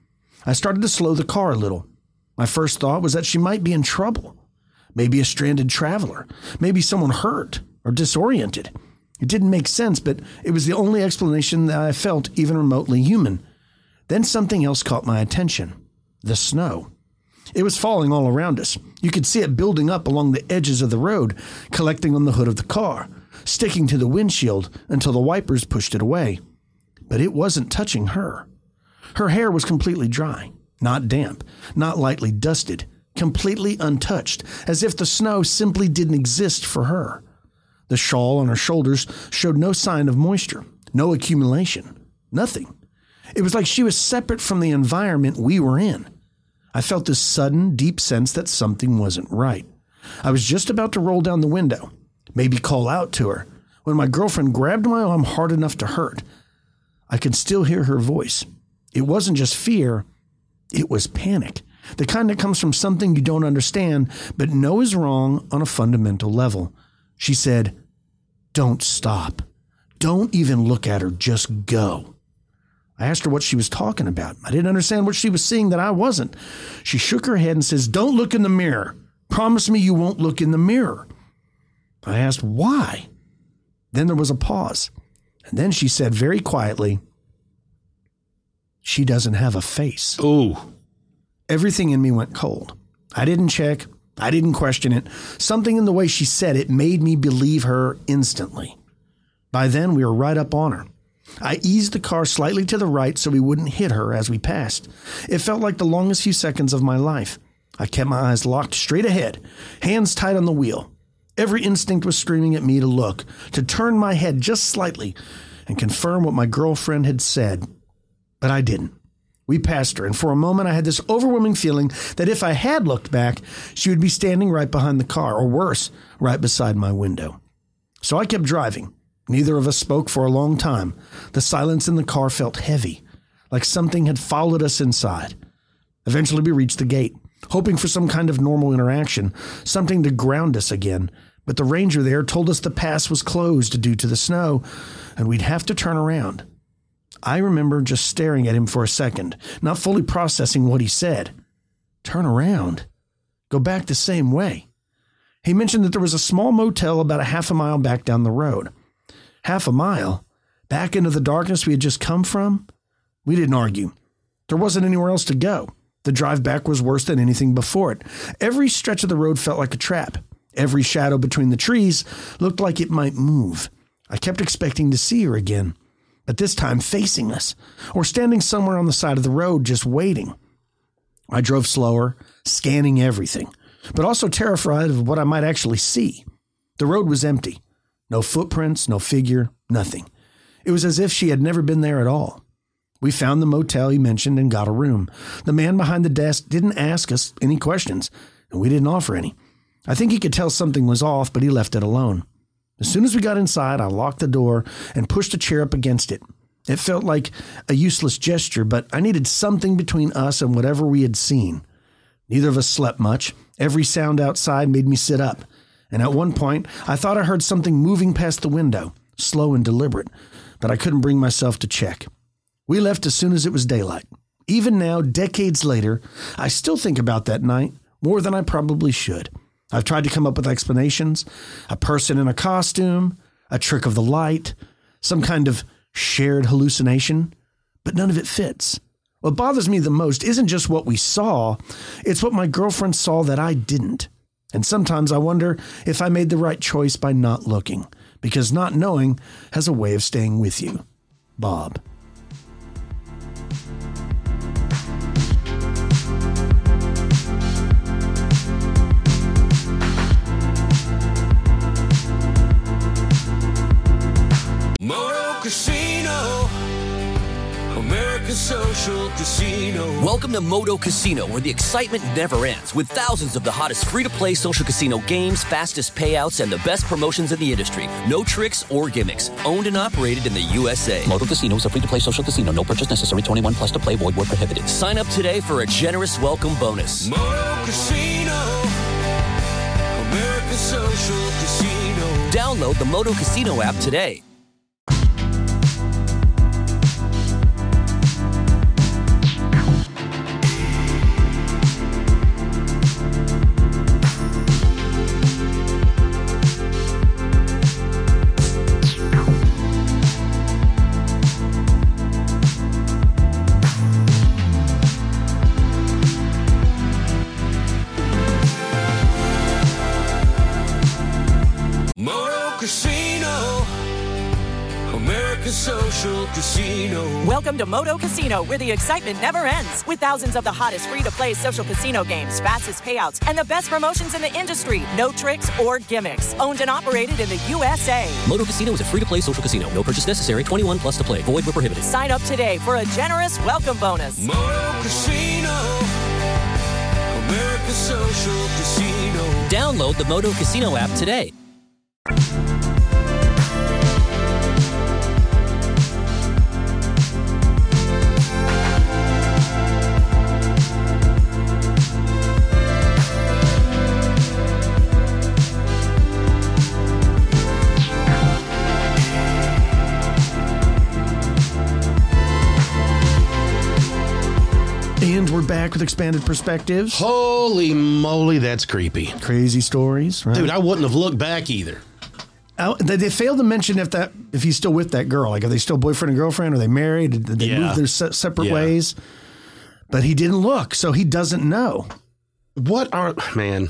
I started to slow the car a little. My first thought was that she might be in trouble. Maybe a stranded traveler. Maybe someone hurt or disoriented. It didn't make sense, but it was the only explanation that I felt even remotely human. Then something else caught my attention. The snow. It was falling all around us. You could see it building up along the edges of the road, collecting on the hood of the car, sticking to the windshield until the wipers pushed it away. But it wasn't touching her. Her hair was completely dry, not damp, not lightly dusted, completely untouched, as if the snow simply didn't exist for her. The shawl on her shoulders showed no sign of moisture, no accumulation, nothing. It was like she was separate from the environment we were in. I felt this sudden, deep sense that something wasn't right. I was just about to roll down the window, maybe call out to her, when my girlfriend grabbed my arm hard enough to hurt. I could still hear her voice. It wasn't just fear, it was panic. The kind that comes from something you don't understand, but know is wrong on a fundamental level. She said, "Don't stop. Don't even look at her. Just go." I asked her what she was talking about. I didn't understand what she was seeing that I wasn't. She shook her head and says, "Don't look in the mirror. Promise me you won't look in the mirror." I asked why. Then there was a pause. And then she said very quietly, "She doesn't have a face." Ooh. Everything in me went cold. I didn't check. I didn't question it. Something in the way she said it made me believe her instantly. By then, we were right up on her. I eased the car slightly to the right so we wouldn't hit her as we passed. It felt like the longest few seconds of my life. I kept my eyes locked straight ahead, hands tight on the wheel. Every instinct was screaming at me to look, to turn my head just slightly and confirm what my girlfriend had said. But I didn't. We passed her, and for a moment I had this overwhelming feeling that if I had looked back, she would be standing right behind the car, or worse, right beside my window. So I kept driving. Neither of us spoke for a long time. The silence in the car felt heavy, like something had followed us inside. Eventually we reached the gate, hoping for some kind of normal interaction, something to ground us again. But the ranger there told us the pass was closed due to the snow, and we'd have to turn around. I remember just staring at him for a second, not fully processing what he said. Turn around? Go back the same way? He mentioned that there was a small motel about a half a mile back down the road. Half a mile? Back into the darkness we had just come from? We didn't argue. There wasn't anywhere else to go. The drive back was worse than anything before it. Every stretch of the road felt like a trap. Every shadow between the trees looked like it might move. I kept expecting to see her again, but this time facing us, or standing somewhere on the side of the road just waiting. I drove slower, scanning everything, but also terrified of what I might actually see. The road was empty. No footprints, no figure, nothing. It was as if she had never been there at all. We found the motel he mentioned and got a room. The man behind the desk didn't ask us any questions, and we didn't offer any. I think he could tell something was off, but he left it alone. As soon as we got inside, I locked the door and pushed a chair up against it. It felt like a useless gesture, but I needed something between us and whatever we had seen. Neither of us slept much. Every sound outside made me sit up. And at one point, I thought I heard something moving past the window, slow and deliberate, but I couldn't bring myself to check. We left as soon as it was daylight. Even now, decades later, I still think about that night more than I probably should. I've tried to come up with explanations, a person in a costume, a trick of the light, some kind of shared hallucination, but none of it fits. What bothers me the most isn't just what we saw, it's what my girlfriend saw that I didn't. And sometimes I wonder if I made the right choice by not looking, because not knowing has a way of staying with you. Bob. Moto Casino, American Social Casino. Welcome to Moto Casino, where the excitement never ends, with thousands of the hottest free-to-play social casino games, fastest payouts, and the best promotions in the industry. No tricks or gimmicks. Owned and operated in the U S A. Moto Casino is a free-to-play social casino. No purchase necessary. twenty-one plus to play. Void where prohibited. Sign up today for a generous welcome bonus. Moto Casino, American Social Casino. Download the Moto Casino app today. Casino. America's Social Casino. Welcome to Moto Casino, where the excitement never ends. With thousands of the hottest free-to-play social casino games, fastest payouts, and the best promotions in the industry. No tricks or gimmicks. Owned and operated in the U S A. Moto Casino is a free-to-play social casino. No purchase necessary. twenty-one plus to play. Void where prohibited. Sign up today for a generous welcome bonus. Moto Casino. America's Social Casino. Download the Moto Casino app today. And we're back with expanded perspectives. Holy moly, that's creepy. Crazy stories, right? Dude, I wouldn't have looked back either. Oh, they, they failed to mention if that if he's still with that girl. Like, are they still boyfriend and girlfriend? Are they married? Did they Yeah. move their se- separate Yeah. ways? But he didn't look, so he doesn't know. What are, man?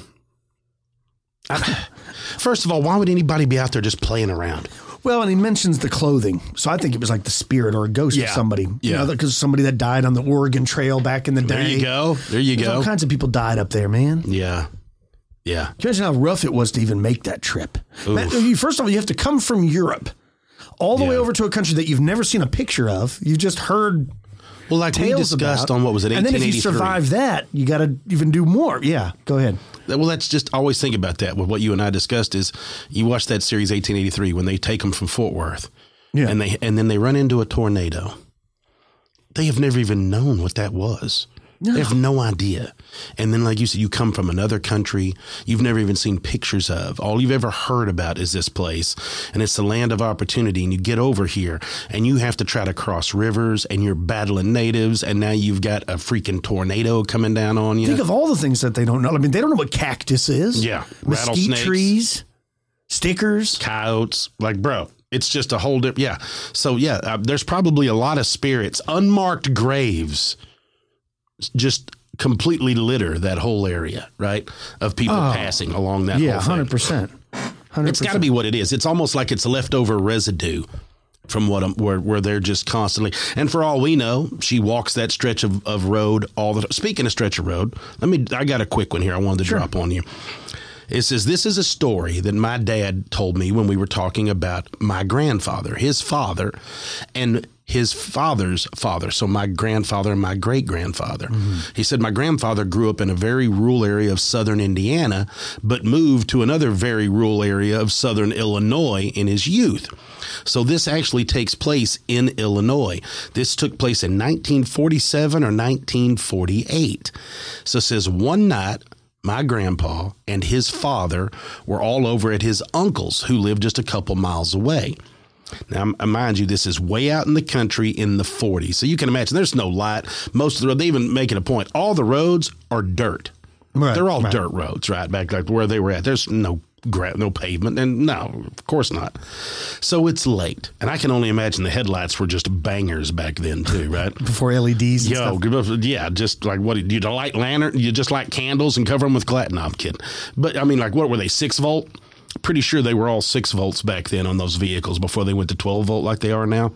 I, first of all, why would anybody be out there just playing around? Well, and he mentions the clothing, so I think it was like the spirit or a ghost Yeah. of somebody. You Yeah. know, because somebody that died on the Oregon Trail back in the day. There you go. There you There's go. all kinds of people died up there, man. Yeah. Yeah. Can you imagine how rough it was to even make that trip? Man, you- first of all, you have to come from Europe all the way Yeah. over to a country that you've never seen a picture of. You've just heard Well, like we tales discussed about. on what was it, And then if you eighteen eighty-three. survive that, you got to even do more. Yeah, go ahead. Well, let's just always think about that. With what you and I discussed is, you watch that series eighteen eighty-three when they take them from Fort Worth, Yeah. and they and then they run into a tornado. They have never even known what that was. They have no idea. And then, like you said, you come from another country you've never even seen pictures of. All you've ever heard about is this place, and it's the land of opportunity. And you get over here, and you have to try to cross rivers, and you're battling natives, and now you've got a freaking tornado coming down on you. Think of all the things that they don't know. I mean, they don't know what cactus is. Yeah. Mesquite Rattlesnakes. trees, stickers. Coyotes, like, bro, it's just a whole different. Yeah. So, yeah, uh, there's probably a lot of spirits, unmarked graves, just completely litter that whole area, right? Of people passing along that Yeah, whole thing. one hundred percent. one hundred percent. It's got to be what it is. It's almost like it's leftover residue from what I'm, where where they're just constantly. And for all we know, she walks that stretch of, of road all the. Speaking of stretch of road, let me. I got a quick one here. I wanted to drop on you. It says, this is a story that my dad told me when we were talking about my grandfather, his father, and his father's father. So my grandfather and my great grandfather. Mm-hmm. He said, my grandfather grew up in a very rural area of southern Indiana, but moved to another very rural area of southern Illinois in his youth. So this actually takes place in Illinois. This took place in nineteen forty-seven or nineteen forty-eight. So it says, one night, my grandpa and his father were all over at his uncle's, who lived just a couple miles away. Now, mind you, this is way out in the country in the forties. So you can imagine there's no light. Most of the road, they even make it a point. All the roads are dirt. Right, They're all right. dirt roads, right? Back like where they were at. There's no gra- no pavement. And no, of course not. So it's late. And I can only imagine the headlights were just bangers back then too, right? Before L E Ds and Yo, stuff. yeah, just like what you light lantern, you just light candles and cover them with glass. No, I'm kidding. But I mean, like, what were they? Six volt? Pretty sure they were all six volts back then on those vehicles before they went to twelve volt like they are now.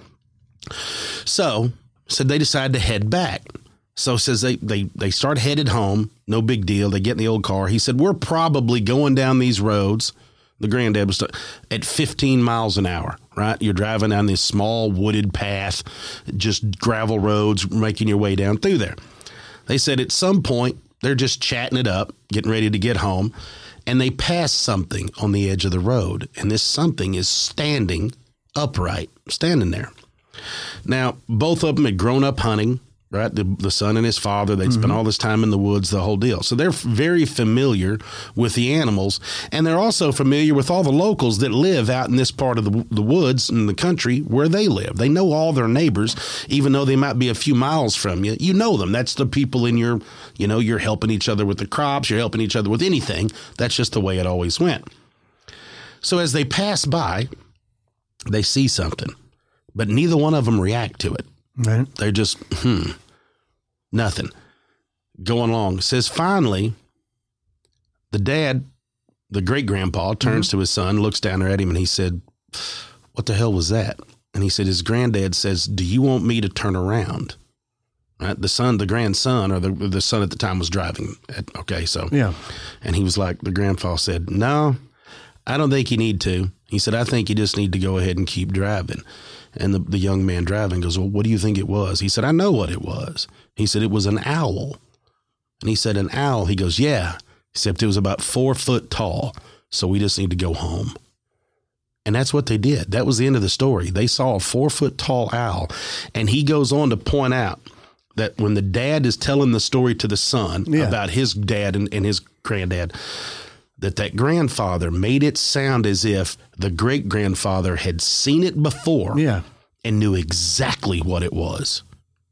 So, said they decided to head back. So says they they they start headed home. No big deal. They get in the old car. He said, we're probably going down these roads. The granddad was at fifteen miles an hour, right? You're driving down this small wooded path, just gravel roads, making your way down through there. They said at some point, they're just chatting it up, getting ready to get home, and they pass something on the edge of the road, and this something is standing upright, standing there. Now, both of them had grown up hunting, right? The, the son and his father, they'd spent all this time in the woods, the whole deal. So they're very familiar with the animals, and they're also familiar with all the locals that live out in this part of the, the woods in the country where they live. They know all their neighbors, even though they might be a few miles from you. You know them. That's the people in your, you know, you're helping each other with the crops, you're helping each other with anything. That's just the way it always went. So as they pass by, they see something, but neither one of them react to it. Right. They're just, hmm, nothing. Going along. Says finally, the dad the great grandpa turns mm-hmm. to his son, looks down there at him, and he said, "What the hell was that?" And he said, his granddad says, "Do you want me to turn around?" Right? The son, the grandson, or the the son at the time was driving. Okay, so yeah. And he was like, the grandfather said, "No, I don't think you need to." He said, "I think you just need to go ahead and keep driving." And the, the young man driving goes, "Well, what do you think it was?" He said, "I know what it was." He said, "It was an owl." And he said, "An owl?" He goes, "Yeah, except it was about four foot tall. So we just need to go home." And that's what they did. That was the end of the story. They saw a four foot tall owl. And he goes on to point out that when the dad is telling the story to the son yeah. about his dad and, and his granddad, that that grandfather made it sound as if the great grandfather had seen it before yeah. and knew exactly what it was.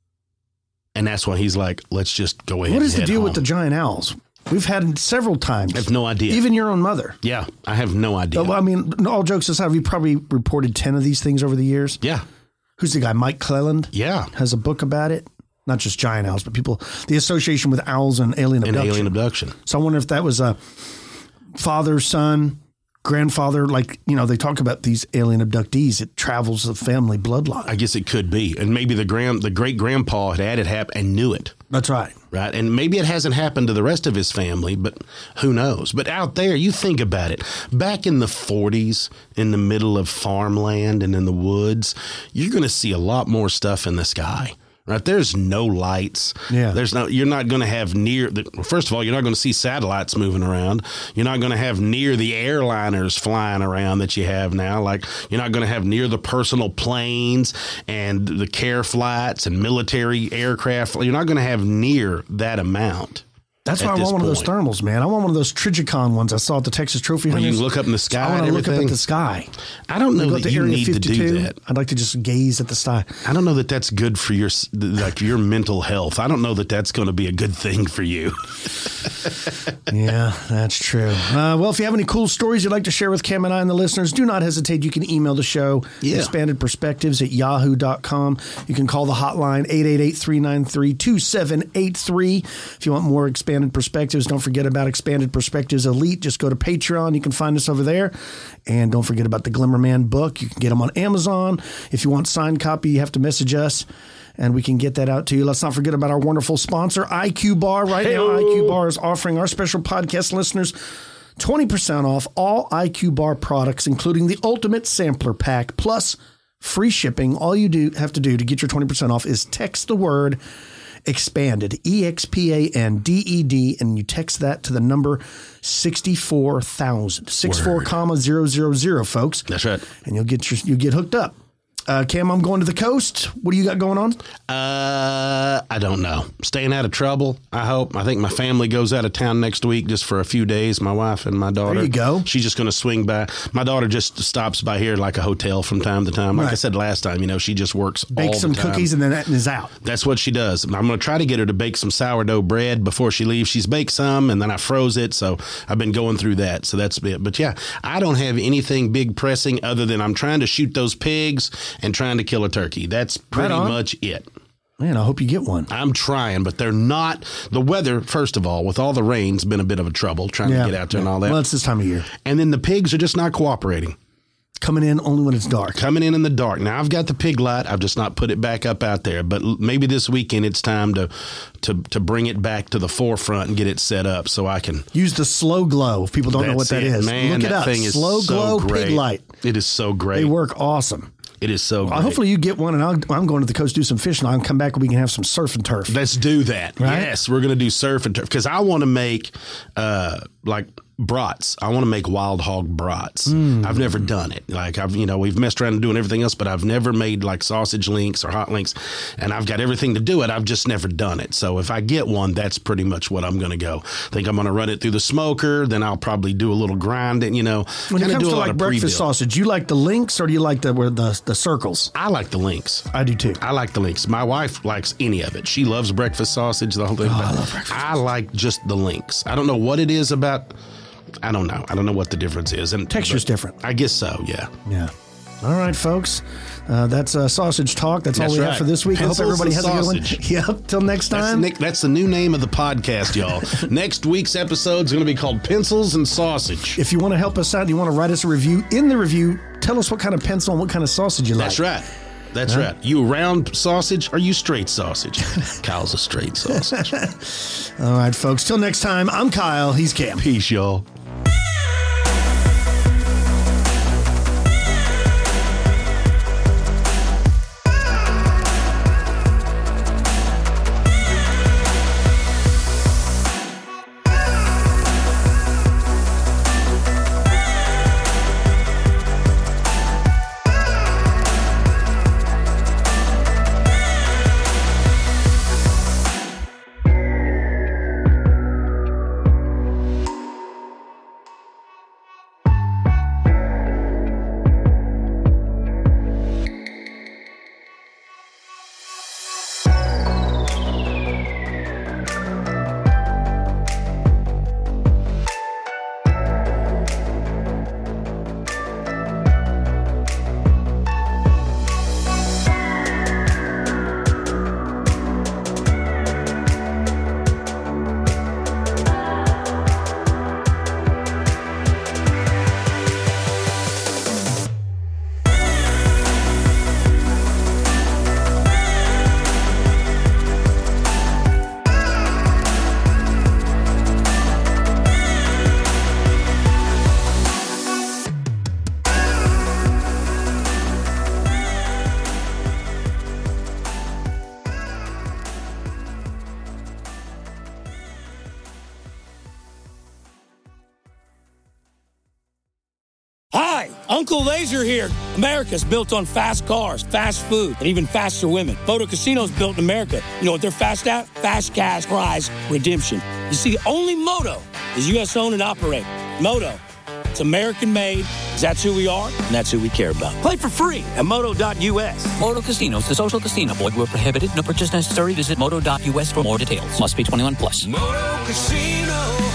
And that's why he's like, let's just go ahead. What is and the deal home. with the giant owls? We've had them several times. I have no idea. Even your own mother. Yeah, I have no idea. Well, I mean, all jokes aside, we probably reported ten of these things over the years. Yeah. Who's the guy? Mike Cleland? Yeah. Has a book about it. Not just giant owls, but people, the association with owls and alien abduction. And alien abduction. So I wonder if that was a father, son, grandfather, like, you know, they talk about these alien abductees. It travels the family bloodline. I guess it could be. And maybe the grand, the great grandpa had had it happen and knew it. That's right. Right. And maybe it hasn't happened to the rest of his family, but who knows? But out there, you think about it. Back in the forties, in the middle of farmland and in the woods, you're going to see a lot more stuff in the sky. Right. There's no lights. Yeah. There's no, you're not going to have near the, first of all, you're not going to see satellites moving around. You're not going to have near the airliners flying around that you have now. Like you're not going to have near the personal planes and the care flights and military aircraft. You're not going to have near that amount. That's why I want one point. of those thermals, man. I want one of those Trigicon ones I saw at the Texas Trophy Hunters. You can look up in the sky. I want to look up at the sky. I don't know that you Area need fifty-two. to do that. I'd like to just gaze at the sky. I don't know that that's good for your like your mental health. I don't know that that's going to be a good thing for you. Yeah, that's true. Uh, well, if you have any cool stories you'd like to share with Cam and I and the listeners, do not hesitate. You can email the show, yeah. expanded perspectives at yahoo dot com. You can call the hotline, eight eight eight, three nine three, two seven eight three. If you want more Expanded Perspectives, don't forget about Expanded Perspectives Elite. Just go to Patreon. You can find us over there. And don't forget about the Glimmerman book. You can get them on Amazon. If you want signed copy, you have to message us, and we can get that out to you. Let's not forget about our wonderful sponsor, I Q Bar. Right Hey-o. now, I Q Bar is offering our special podcast listeners twenty percent off all I Q Bar products, including the Ultimate Sampler Pack, plus free shipping. All you do have to do to get your twenty percent off is text the word Expanded, E X P A N D E D, and you text that to the number sixty-four thousand, sixty-four comma zero zero zero, folks. That's right. And you'll get your, you'll get hooked up. Uh, Cam, I'm going to the coast. What do you got going on? Uh, I don't know. Staying out of trouble, I hope. I think my family goes out of town next week just for a few days, my wife and my daughter. There you go. She's just going to swing by. My daughter just stops by here like a hotel from time to time. Like right. I said last time, you know, she just works Bake all some the time. cookies and then that is out. That's what she does. I'm going to try to get her to bake some sourdough bread before she leaves. She's baked some, and then I froze it, so I've been going through that. So that's it. But, yeah, I don't have anything big pressing other than I'm trying to shoot those pigs and trying to kill a turkey. That's pretty right much it. Man, I hope you get one. I'm trying, but they're not. The weather, first of all, with all the rain's been a bit of a trouble trying yeah, to get out there yeah. and all that. Well, it's this time of year. And then the pigs are just not cooperating. Coming in only when it's dark. Coming in in the dark. Now, I've got the pig light. I've just not put it back up out there. But maybe this weekend it's time to to to bring it back to the forefront and get it set up so I can use the slow glow. If people don't know what that it. is, Man, look it that up. Thing is slow so glow great. pig light. It is so great. They work awesome. It is so great. Well, hopefully you get one, and I'll, I'm going to the coast to do some fishing. I'll come back and we can have some surf and turf. Let's do that. Right? Yes, we're going to do surf and turf because I want to make uh, like brats. I want to make wild hog brats. Mm. I've never done it. Like I've, you know, we've messed around and doing everything else, but I've never made like sausage links or hot links, and I've got everything to do it. I've just never done it. So if I get one, that's pretty much what I'm going to go. I think I'm going to run it through the smoker. Then I'll probably do a little grinding. You know, when it comes do to like breakfast pre-build. sausage, you like the links or do you like the where the the circles? I like the links. I do too. I like the links. My wife likes any of it. She loves breakfast sausage. The whole thing. Oh, I love breakfast. I like just the links. I don't know what it is about. I don't know. I don't know what the difference is. And texture's different. I guess so. Yeah. Yeah. All right, folks. Uh, that's uh, Sausage Talk. That's, That's all we right. have for this week. Pencils I hope everybody and has sausage. a good one. Yep. Till next That's, time. Nick, that's the new name of the podcast, y'all. Next week's episode is going to be called Pencils and Sausage. If you want to help us out and you want to write us a review, in the review, tell us what kind of pencil and what kind of sausage you like. That's right. That's Huh? right. You round sausage or you straight sausage? Kyle's a straight sausage. All right, folks. Till next time, I'm Kyle. He's Cam. Peace, y'all. Hi, Uncle Laser here. America's built on fast cars, fast food, and even faster women. Moto Casino's built in America. You know what they're fast at? Fast cash prize redemption. You see, only Moto is U S owned and operated. Moto, it's American made, 'cause that's who we are, and that's who we care about. Play for free at moto dot U S. Moto Casinos, the social casino. Void where prohibited. No purchase necessary. Visit moto dot U S for more details. Must be twenty-one plus. Moto Casino.